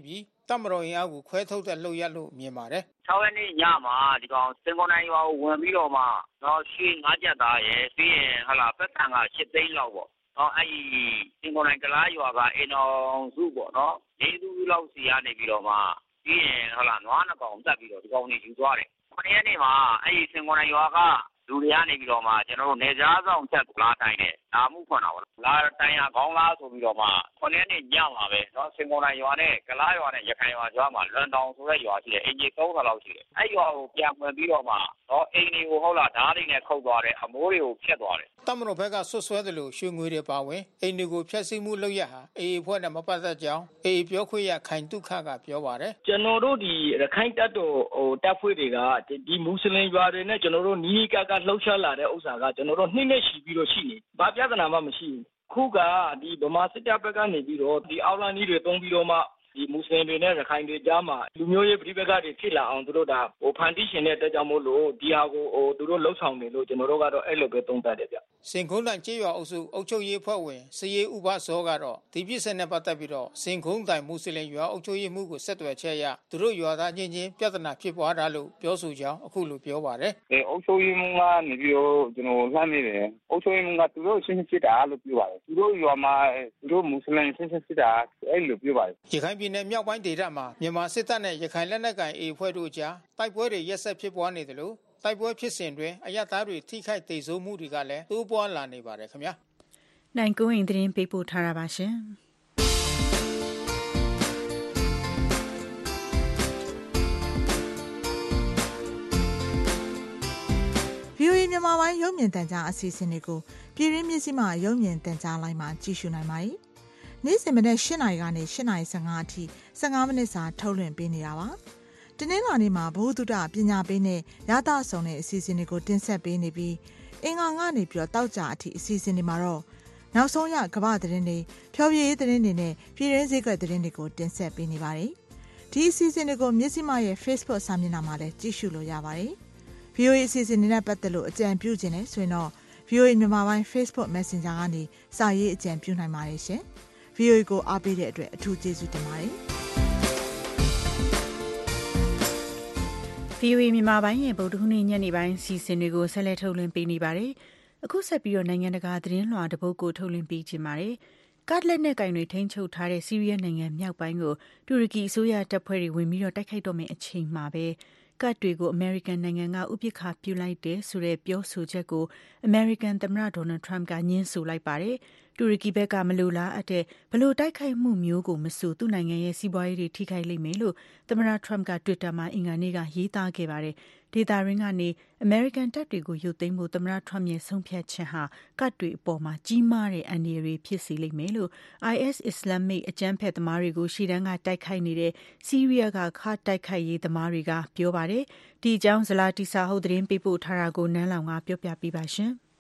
H: တပ်မတော်ရင်အောက်ကိုခွဲထုတ်တဲ့လုပ်ရလို့မြင်ပါတယ်
G: ၆ရက်နေ့ညမှာဒီကောင်စင်ကုန်တိုင်းရွာကိုဝင်ပြီးတော့မှတော့ရွှေငါးကျပ်သားရဲ့ပြီးရင်ဟလာပတ်တန်က၈သိန်းလောက်ပေါ့နော်အဲ့ဒီစင်ကုန်တိုင်းကလားရွာကအိမ်တော်စုပေါ့နော်လေးသူလောက်စီကနေပြီးတော့မှပြီးရင်ဟလာနွားနှကောင်တက်ပြီးတော့ဒီကောင်ကြီးယူသွားတယ်ခொနစ်ရက်နေ့မှာအဲ့ဒီစင်ကုန်တိုင်းရွာကလူတွေကနေပြီးတော့မှကျွန်တော်တို့နေကြားဆောင်ချက်လာတိုင်းနဲ့ဒါမှုခွန်တာပေါ့လာတိုင်းရခေါင်းလားဆိုပြီးတော့မှခொနစ်ရက်နေ့ညမှာပဲเนาะစင်ကုန်တိုင်းရွာနဲ့ကလားရွာနဲ့ရခိုင်ရွာရွာမှာလွန်တောင်ဆိုတဲ့ရွာရှိတယ်အင်ဂျီသုံးဆယ်လောက်ရှိတယ်အဲ့ရွာကိုပြန်ဝင်ပြီးတော့မှเนาะအိမ်တွေကိုဟုတ်လားဓာတ်တွေနဲ့ခုတ်သွားတယ်အမိုးတွေကိုဖျက်သွားတယ်
H: တပ်မတော်ဘက်ကဆွဆွဲတယ်လို့ရွှေငွေတွေပါဝင်အိမ်တွေကိုဖျက်ဆီးမှုလုပ်ရဟာအေအေဖွဲ့နဲ့မပတ်သက်ကြောင်းအေအေပြောခွင့်ရခိုင်တုခကပြောပါတယ်
I: ကျွန်တော်တို့ဒီရခိုင်တပ်တော်ဟိုတပ်ဖွဲ့တွေကဒီမွတ်စလင်ရွာတွေနဲ့ကျွန်တော်တို့နီးကကလှုပ်ရှားလာတဲ့ဥစ္စာကကျွန်တော်တို့နှိမ့်နဲ့ရှိပြီးတော့ရှိနေဘာပြဿနာမှမရှိဘူးခုကဒီဗမာစစ်တပ်ဘက်ကနေပြီးတော့ဒီအောက်လိုင်းတွေတုံးပြီးတော့မှဒီမွတ်စလင်တွေနဲ့ရခိုင်တွေကြားမှာလူမျိုးရေးပြည်ပကတွေဖြစ်လာအောင်သူတို့ဒါဟိုဖန်တီးရှင်တဲ့အတွက်ကြောင့်မို့လို့ဒီဟာကိုဟိုသူတို့လှုပ်ဆောင်နေလို့ကျွန်တော်တို့ကတော့အဲ့လိုပဲသုံးသပ်တယ်ဗျ
H: စင်ခုံးတိုင်ကြေးရွာအုပ်စုအုပ်ချုပ်ရေးဖွဲ့ဝင်စည်ရေးဥပစောကတော့ဒီပြစ်စက်နဲ့ပတ်သက်ပြီးတော့စင်ခုံးတိုင်မွတ်စလင်ရွာအုပ်ချုပ်ရေးမှုကိုဆက်သွယ်ချက်ရသူတို့ရွာသားချင်းချင်းပြဿနာဖြစ်ပွားတာလို့ပြောဆိုကြောင်းအခုလိုပြောပါတယ်
G: အဲအုပ်ချုပ်ရေးမှုကနေပြီးတော့ကျွန်တော်လှမ်းနေတယ်အုပ်ချုပ်ရေးမှုကသူတို့ချင်းချင်းဖြစ်တာလို့ပြောပါတယ်သူတို့ရွာမှာသူတို့မွတ်စလင်ချင်းချင်းဖြစ်တာအဲ့လိုပြောပါတယ်
H: ရခိုင်ပြည်နယ်မြောက်ပိုင်းဒေသမှာမြန်မာစစ်တပ်နဲ့ရခိုင်လက်နက်ကိုင်အေအဖွဲ့တို့ကြားတိုက်ပွဲတွေရက်ဆက်ဖြစ်ပွားနေတယ်လို့တိုက်ပွဲဖြစ်စဉ်တွင်အရသားတွေထိခိုက်ဒေဆုံးမှုတွေကလည်းတိုးပွားလာနေပါတယ်ခင်ဗျာ
A: နိုင်ကိုရင်သတင်းပေးပို့ထားတာပါရှင်
E: ဗီအိုအေမြန်မာပိုင်းရုပ်မြင်သံကြားအစီအစဉ်တွေကိုပြည်ရင်းမြစ်စီမှာရုပ်မြင်သံကြားလိုင်းမှာကြည့်ရှုနိုင်ပါတယ်နေ့စဉ်မနေ့၈နာရီကနေ၈နာရီ၁၅အထိ၁၅မိနစ်စာထုတ်လွှင့်ပေးနေတာပါ။ဒီနေ့လာနေမှာဘုဒ္ဓပညာပေးနဲ့ရသဆောင်တဲ့အစီအစဉ်တွေကိုတင်ဆက်ပေးနေပြီးအင်္ဂါကနေပြီးတော့တောက်ကြအထိအစီအစဉ်တွေမှာတော့နောက်ဆုံးရကမ္ဘာသတင်းတွေဖြောပြရေးသတင်းတွေနဲ့ပြည်ရင်းစည်းကွက်သတင်းတွေကိုတင်ဆက်ပေးနေပါတယ်။ဒီအစီအစဉ်တွေကိုမြစ်စီမရဲ့ Facebook စာမျက်နှာမှာလည်းကြည့်ရှုလို့ရပါတယ်။ ဗီအိုအေအစီအစဉ်တွေနဲ့ပတ်သက်လို့အကြံပြုခြင်းနဲ့ဆိုရင်တော့ ဗီအိုအေမြန်မာပိုင်း Facebook Messenger ကနေစာရေးအကြံပြုနိုင်ပါတယ်ရှင်။ဗီအိုအေကိုအားပေးတဲ့အတွက်အထူးကျေးဇူးတင်ပါတယ်။
A: ဗီအိုအေမြန်မာပိုင်းရဲ့ဗုဒ္ဓဟူးနေ့ညနေပိုင်းစီစဉ်တွေကိုဆက်လက်ထုတ်လွှင့်ပေးနေပါတယ်။အခုဆက်ပြီးတော့နိုင်ငံတကာသတင်းလွှာတစ်ပုဒ်ကိုထုတ်လွှင့်ပေးခြင်းပါတယ်။ကာ့ဒ်လက်နဲ့ကင်တွေထိန်းချုပ်ထားတဲ့ဆီးရီးယားနိုင်ငံမြောက်ပိုင်းကိုတူရကီအစိုးရတပ်ဖွဲ့တွေဝင်ပြီးတော့တိုက်ခိုက်တော့မယ့်အချိန်မှာပဲကတ်တွေကိုအမေရိကန်နိုင်ငံကဥပက္ခပြုလိုက်တယ်ဆိုတဲ့ပြောဆိုချက်ကိုအမေရိကန်သမ္မတဒေါ်နယ်ထရမ့်ကညှင်းဆိုလိုက်ပါတယ်။တူရကီဘက်ကမလိုလားအပ်တဲ့ဘလို့တိုက်ခိုက်မှုမျိုးကိုမဆိုသူ့နိုင်ငံရဲ့စီးပွားရေးတွေထိခိုက်လိမ့်မယ်လို့သမ္မတထရမ့်က Twitter မှာအင်္ဂါနေ့ကရေးသားခဲ့ပါတယ်။ဒေတာရင်းကနေအမေရိကန်တပ်တွေကိုရုပ်သိမ်းဖို့သမ္မတထရမ့်ရဲ့ဆုံးဖြတ်ချက်ဟာကတ်တွေအပေါ်မှာကြီးမားတဲ့အန္တရာယ်တွေဖြစ်စေလိမ့်မယ်လို့ အိုင် အက်စ် အစ္စလာမ်မစ်အကြမ်းဖက်သမားတွေကိုရှေ့တန်းကတိုက်ခိုက်နေတဲ့ဆီးရီးယားကခါတိုက်ခိုက်ရေးသမားတွေကပြောပါတယ်။ဒီအကြောင်းဇလာတီစာဟုတ်သတင်းပေးပို့ထားတာကိုနန်းလောင်ကပြောပြပေးပါရှင်။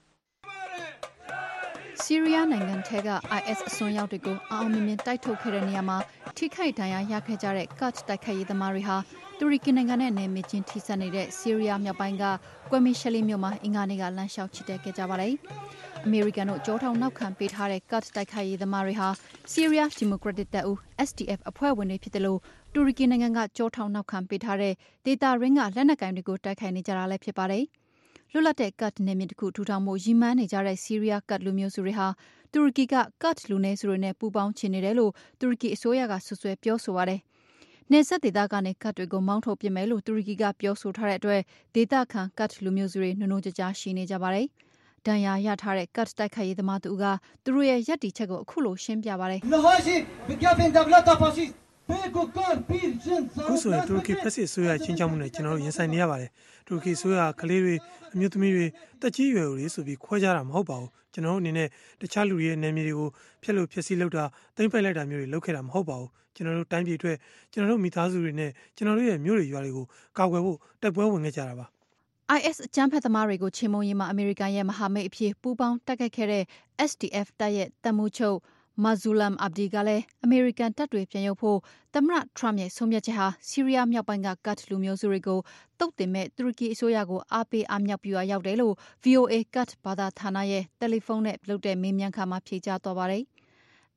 D: ဆီးရီးယားနိုင်ငံထဲက အိုင် အက်စ် အစွန်းရောက်တွေကိုအောင်မြင်မြင်တိုက်ထုတ်ခဲ့တဲ့နေရာမှာထိခိုက်ဒဏ်ရာရခဲ့ကြတဲ့ကတ်တိုက်ခိုက်ရေးသမားတွေဟာတူရကီနိုင်ငံနဲ့နယ်မြေချင်းထိစပ်နေတဲ့ဆီးရီးယားမြောက်ပိုင်းကကွမ်မီရှယ်လီမြို့မှာအင်္ဂါနေ့ကလမ်းလျှောက်ချီတက်ခဲ့ကြပါတယ်။အမေရိကန်တို့ကြောထောက်နောက်ခံပေးထားတဲ့ကတ်တိုက်ခိုက်ရေးသမားတွေဟာဆီးရီးယားဒီမိုကရက်တစ်တပ်ဦး အက်စ် ဒီ အက်ဖ် အဖွဲ့ဝင်တွေဖြစ်တယ်လို့တူရကီနိုင်ငံကကြောထောက်နောက်ခံပေးထားတဲ့ဒေတာရင်းကလက်နက်ကိုင်တွေကိုတိုက်ခိုက်နေကြတာလည်းဖြစ်ပါတယ်။လွတ်လပ်တဲ့ကတ်နယ်မြေတစ်ခုထူထောင်မှုရည်မှန်းနေကြတဲ့ဆီးရီးယားကတ်လူမျိုးစုတွေဟာတူရကီကကတ်လူနည်းစုတွေနဲ့ပူးပေါင်းချင်နေတယ်လို့တူရကီအစိုးရကဆွဆွဲပြောဆိုပါတယ်။နယ်စပ်ဒေသကနေကတ်တွေကိုမောင်းထုတ်ပစ်မယ်လို့တူရကီကပြောဆိုထားတဲ့အတွက်ဒေသခံကတ်လူမျိုးစုတွေနုံနုံကြကြရှိနေကြပါတယ်။ဒဏ်ရာရထားတဲ့ကတ်တိုက်ခိုက်ရေးသမားတူကသူတို့ရဲ့ရပ်တည်ချက်ကိုအခုလိုရှင်းပြပါတယ်။
B: အခုဆိုရင်တူရကီဖက်စစ်အစိုးရချင်းချောက်မှုနဲ့ကျွန်တော်တို့ရင်ဆိုင်နေရပါတယ်။တူရကီအစိုးရကလေးတွေအမျိုးသမီးတွေတက်ကြီးရွယ်တွေဆိုပြီးခွဲခြားတာမဟုတ်ပါဘူး။ကျွန်တော်တို့အနေနဲ့တခြားလူတွေရဲ့နယ်မြေတွေကိုဖျက်လို့ဖျက်ဆီးလုပ်တာတိမ့်ပိုက်လိုက်တာမျိုးတွေလုပ်ခဲ့တာမဟုတ်ပါဘူး။ကျွန်တော်တို့တိုင်းပြည်အတွက်ကျွန်တော်တို့မိသားစုတွေနဲ့ကျွန်တော်တို့ရဲ့မြို့တွေရွာတွေကိုကာကွယ်ဖို့တိုက်ပွဲဝင်ခဲ့ကြတာပါ
D: ။ အိုင် အက်စ် အကြမ်းဖက်သမားတွေကိုချေမှုန်းရေးမှာအမေရိကန်ရဲ့မဟာမိတ်အဖြစ်ပူးပေါင်းတိုက်ခိုက်ခဲ့တဲ့ အက်စ် ဒီ အက်ဖ် တပ်ရဲ့တပ်မှူးချုပ်Mazloum Abdi ကလည်းအမေရိကန်တပ်တွေပြန်ရုပ်ဖို့သမ္မတထရမ့်ရဲ့ဆုံးဖြတ်ချက်ဟာဆီးရီးယားမြောက်ပိုင်းကကတ်လူမျိုးစုတွေကိုတုတ်တင်မဲ့တူရကီအစိုးရကိုအားပေးအားမြောက်ပြရရောက်တယ်လို့ ဗီ အို အေ ကတ်ဘာသာဌာနရဲ့တယ်လီဖုန်းနဲ့လုပ်တဲ့မေးမြန်းခါမှာဖြေကြားသွားပါတယ်။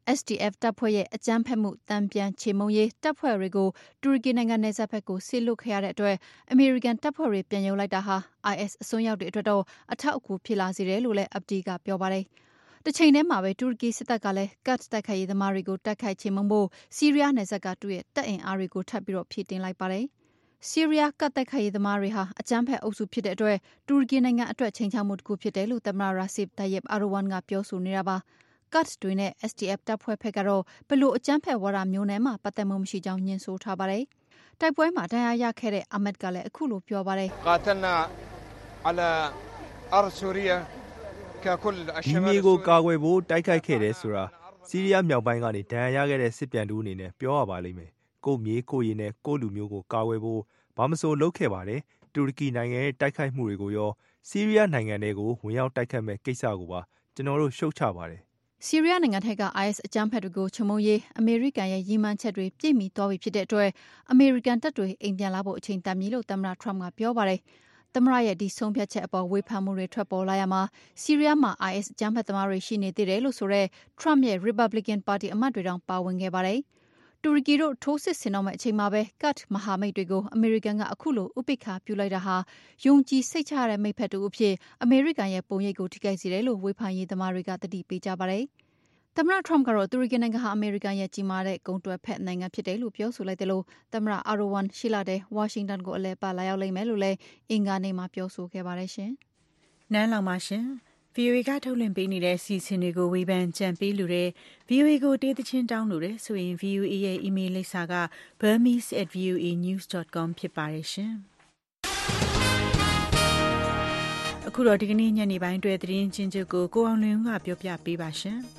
D: S D F တပ်ဖွဲ့ရဲ့အကြမ်းဖက်မှုတံပြန်ချေမှုန်းရေးတပ်ဖွဲ့တွေကိုတူရကီနိုင်ငံနယ်စပ်ဘက်ကိုဆစ်လွတ်ခဲ့ရတဲ့အတွက်အမေရိကန်တပ်ဖွဲ့တွေပြန်ရုပ်လိုက်တာဟာ I S အစွန်းရောက်တွေအတွက်တော့အထောက်အကူဖြစ်လာစေတယ်လို့လည်း Abdi ကပြောပါတယ်။တစ်ချိန်တည်းမှာပဲတူရကီစစ်တပ်ကလည်းကတ်တိုက်ခိုက်ရေးသမားတွေကိုတိုက်ခိုက်ချေမှုန်းဖို့ဆီးရီးယားနယ်စပ်ကသူ့ရဲ့တပ်အင်အားတွေကိုထပ်ပြီးဖြည့်တင်းလိုက်ပါတယ်။ဆီးရီးယားကတ်တိုက်ခိုက်ရေးသမားတွေဟာအကြမ်းဖက်အုပ်စုဖြစ်တဲ့အတွက်တူရကီနိုင်ငံအတွက်ချိန်ချောက်မှုတစ်ခုဖြစ်တယ်လို့သမ္မတ Recep Tayyip Erdogan ကပြောဆိုနေတာပါ။ကတ်တွေနဲ့ S D F တပ်ဖွဲ့ဖက်ကတော့ဘလို့အကြမ်းဖက်ဝါဒမျိုးနဲ့မှပတ်သက်မှုမရှိကြောင်းညင်ဆိုထားပါတယ်။တိုက်ပွဲမှာဒဏ်ရာရခဲ့တဲ့အာမတ်ကလည်းအခုလိုပြောပါတယ်။
J: قاتلنا على أرض سوريا ككل
K: ဒီမြေကိုကာကွယ်ဖို့တိုက်ခိုက်ခဲ့တယ်ဆိုတာဆီးရီးယားမြောက်ပိုင်းကနေဒဏ်ရာရခဲ့တဲ့စစ်ပြန်တူအနေနဲ့ပြောရပါလိမ့်မယ်။ကိုမြေကိုရည်နဲ့ကိုလူမျိုးကိုကာကွယ်ဖို့ဘာမဆိုလုပ်ခဲ့ပါတယ်။တူရကီနိုင်ငံရဲ့တိုက်ခိုက်မှုတွေကိုရောဆီးရီးယားနိုင်ငံတွေကိုဝင်ရောက်တိုက်ခတ်မဲ့ကိစ္စကိုပါကျွန်တော်တို့ရှုတ်ချပါတယ်
D: ။ဆီးရီးယားနိုင်ငံထက်က I S အကြမ်းဖက်တွေကိုချုံမုံရေးအမေရိကန်ရဲ့ရည်မှန်းချက်တွေပြည့်မီသွားပြီဖြစ်တဲ့အတွက်အမေရိကန်တပ်တွေအိမ်ပြန်လာဖို့အချိန်တန်ပြီလို့သမ္မတ Trump ကပြောပါတယ်။သမ္မတရဲ့ဒီဆုံးဖြတ်ချက်အပေါ်ဝေဖန်မှုတွေထွက်ပေါ်လာရမှာဆီးရီးယားမှာ I S အကြမ်းဖက်သမားတွေရှိနေသေးတယ်လို့ဆိုတဲ့ Trump ရဲ့ Republican Party အမတ်တွေတောင်ပါဝင်ခဲ့ပါတယ်။တူရကီတို့ထိုးစစ်ဆင်တော့မဲ့အချိန်မှာပဲကတ်မဟာမိတ်တွေကိုအမေရိကန်ကအခုလိုဥပိ္ပခာပြုလိုက်တာဟာယုံကြည်စိတ်ချရတဲ့မိတ်ဖက်တူအဖြစ်အမေရိကန်ရဲ့ပုံရိပ်ကိုထိခိုက်စေတယ်လို့ဝေဖန်ရေးသမားတွေကတတိပေးကြပါတယ်။သမ္မတ Trump ကတော့တူရကီနိုင်ငံဟာအမေရိကန်ရဲ့ကြီးမားတဲ့ကုန်သွယ်ဖက်နိုင်ငံဖြစ်တယ်လို့ပြောဆိုလိုက်တယ်လို့သမ္မတ Erdogan ရှိလာတဲ့ဝါရှင်တန်ကိုအလဲပါလာရောက်လိမ့်မယ်လို့လည်းအင်္ဂါနေ့မှာပြောဆိုခဲ့ပါတယ်ရှင်
A: ။နန်းလောင်ပါရှင်။ V O A ကထုတ်လွှင့်ပေးနေတဲ့စီစဉ်တွေကိုဝေဖန်ကြံပေးလို့တဲ့ V O A ကိုတေးသချင်းတောင်းလို့တဲ့ဆိုရင် V O A ရဲ့ email လိပ်စာက burmese at voanews dot com ဖြစ်ပါတယ်ရှင်။အခုတော့ဒီကနေ့ညနေပိုင်းအတွက်သတင်းချင်းချုပ်ကိုကိုအောင်လွင်ကပြောပြပေးပါရှင်။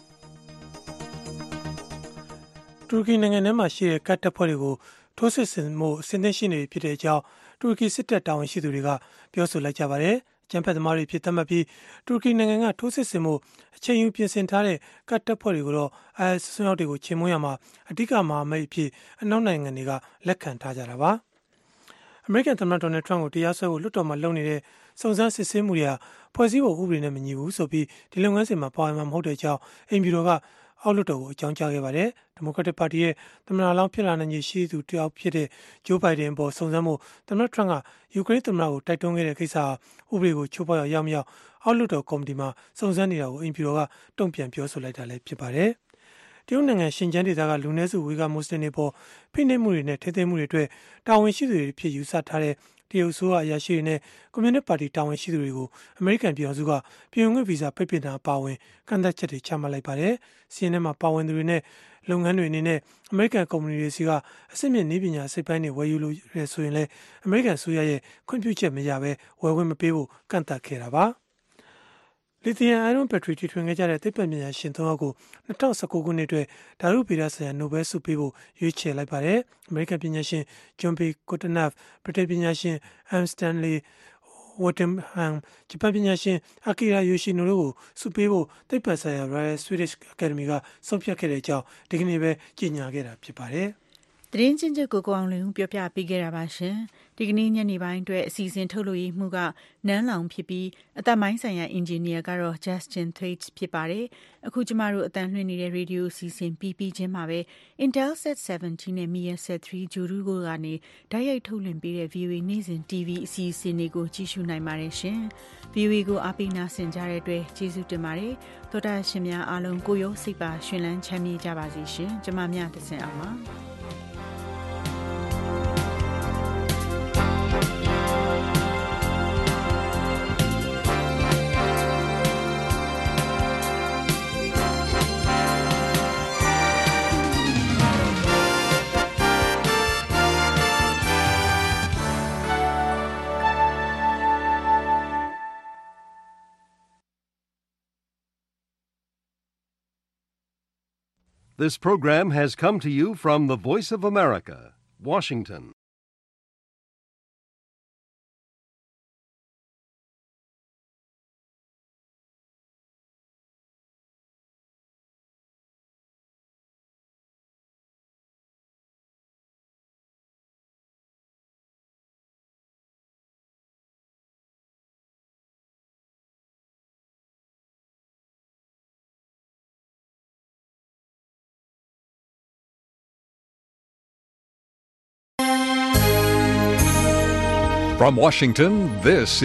B: တူရကီနိုင်ငံထဲမှာရှိတဲ့ကတ်တပ်ဖွဲ့တွေကိုထိုးစစ်ဆင်မှုအဆင်သင့်ရှိနေဖြစ်တဲ့အကြောင်းတူရကီစစ်တပ်တာဝန်ရှိသူတွေကပြောဆိုလိုက်ကြပါတယ်။ကျန်းဖက်သမားတွေဖြစ်သတ်မှတ်ပြီးတူရကီနိုင်ငံကထိုးစစ်ဆင်မှုအချိန်ယူပြင်ဆင်ထားတဲ့ကတ်တပ်ဖွဲ့တွေကိုတော့ I S ဆွမ်းရောက်တွေကိုချေမှုန်းရမှာအဓိကမဟာမိတ်အဖြစ်အနောက်နိုင်ငံတွေကလက်ခံထားကြတာပါ။အမေရိကန်သမ္မတဒေါ်နယ်ထရန့်ကိုတရားစွဲဖို့လွှတ်တော်မှာလုပ်နေတဲ့စုံစမ်းစစ်ဆေးမှုတွေဟာဖွဲ့စည်းပုံဥပဒေနဲ့မညီဘူးဆိုပြီးဒီလုပ်ငန်းစဉ်မှာပါဝင်မှာမဟုတ်တဲ့အကြောင်းအိမ်ဖြူတော်ကအောက်လွှတ်တော်ကိုအကြောင်းကြားခဲ့ပါတယ်။ဒီမိုကရက်တစ်ပါတီရဲ့သမ္မတလောင်းဖြစ်လာနိုင်ခြေရှိသူတယောက်ဖြစ်တဲ့ဂျိုးဘိုင်ဒန်ပေါ်စုံစမ်းမှုသမ္မတထရန့်ကယူကရိန်းသမ္မတကိုတိုက်တွန်းခဲ့တဲ့ကိစ္စဟာဥပဒေကိုချိုးဖောက်ရောက်မရောက်အောက်လွှတ်တော်ကော်မတီမှာစုံစမ်းနေတာကိုအိမ်ဖြူတော်ကတုံ့ပြန်ပြောဆိုလိုက်တာလည်းဖြစ်ပါတယ်။တရုတ်နိုင်ငံရှင်ကျန်းဒေသကလူနည်းစုဝေဂါမွတ်စလင်တွေပေါ်ဖိနှိပ်မှုတွေနဲ့ထိန်းသိမ်းမှုတွေအတွက်တာဝန်ရှိသူတွေဖြစ်ယူဆထားတဲ့တရုတ်ဆိုအရာရှိတွေနဲ့ကွန်မြူနစ်ပါတီတာဝန်ရှိသူတွေကိုအမေရိကန်ပြည်ထောင်စုကပြည်ဝင်ခွင့်ဗီဇာပိတ်ပင်တာအပါအဝင်ကန့်သတ်ချက်တွေချမှတ်လိုက်ပါတယ်။စီးရင်ထဲမှာပါဝင်သူတွေနဲ့လုပ်ငန်းတွေအနေနဲ့အမေရိကန်ကုမ္ပဏီတွေစီကအစစ်မြစ်နည်းပညာစိတ်ပိုင်းတွေဝယ်ယူလို့ရဆိုရင်လည်းအမေရိကန်ဆိုရရဲ့ခွင့်ပြုချက်မရဘဲဝယ်ခွင့်မပေးဖို့ကန့်သတ်ခဲ့တာပါ။လီသီယမ်အိုင်ရွန်ဘက်ထရီတီထွင်ခဲ့ကြတဲ့သိပ္ပံပညာရှင်သုံးယောက်ကို၂၀၁၉ခုနှစ်အတွက်ဓာတုဗေဒဆိုင်ရာနိုဘယ်ဆုပေးဖို့ရွေးချယ်လိုက်ပါတယ်။အမေရိကန်ပညာရှင်ဂျွန်ပီကိုတနက်ဗြိတိန်ပညာရှင်အမ်စတန်လီဝတ်တင်ဟမ်ဂျပန်ပညာရှင်အာကီရာယိုရှိနိုတို့ကိုဆုပေးဖို့သိပ္ပံဆိုင်ရာ Royal Swedish Academy ကဆုံးဖြတ်ခဲ့တဲ့အကြောင်းဒီကနေ့ပဲကြေညာခဲ့တာဖြစ်ပါတယ်။
A: သတင်းချင်းချုပ်ကိုကိုအောင်လွင်ဦးပြောပြပေးခဲ့တာပါရှင်။ဒီကနေ့ညနေပိုင်းအတွက်အစီအစဉ်ထုတ်လို့ရမှုကနန်းလောင်ဖြစ်ပြီးအသက်မိုင်းဆိုင်ရာအင်ဂျင်နီယာကတော့ Justin Thwaites ဖြစ်ပါတယ်။အခုကျမတို့အတန်လွှင့်နေတဲ့ရေဒီယိုအစီအစဉ်ပြီးပြီးချင်းမှာပဲ Intelsat seventeen နဲ့ Measat three ဂျိုဒူကိုကနေဓာတ်ရိုက်ထုတ်လွှင့်ပေးတဲ့ V O A နေ့စဉ် တီဗီ အစီအစဉ်တွေကိုကြည့်ရှုနိုင်ပါတယ်ရှင်။ V O A ကိုအားပေးနာဆင်ကြတဲ့အတွက်ကျေးဇူးတင်ပါတယ်။သောတာရှင်များအားလုံးကိုရောစိတ်ပါရှင်လန်းချမ်းမြေ့ကြပါစေရှင်။ကျမမြတ်တဆင်အောင်ပါ။
L: This program has come to you from the Voice of America, Washington.
M: From Washington, this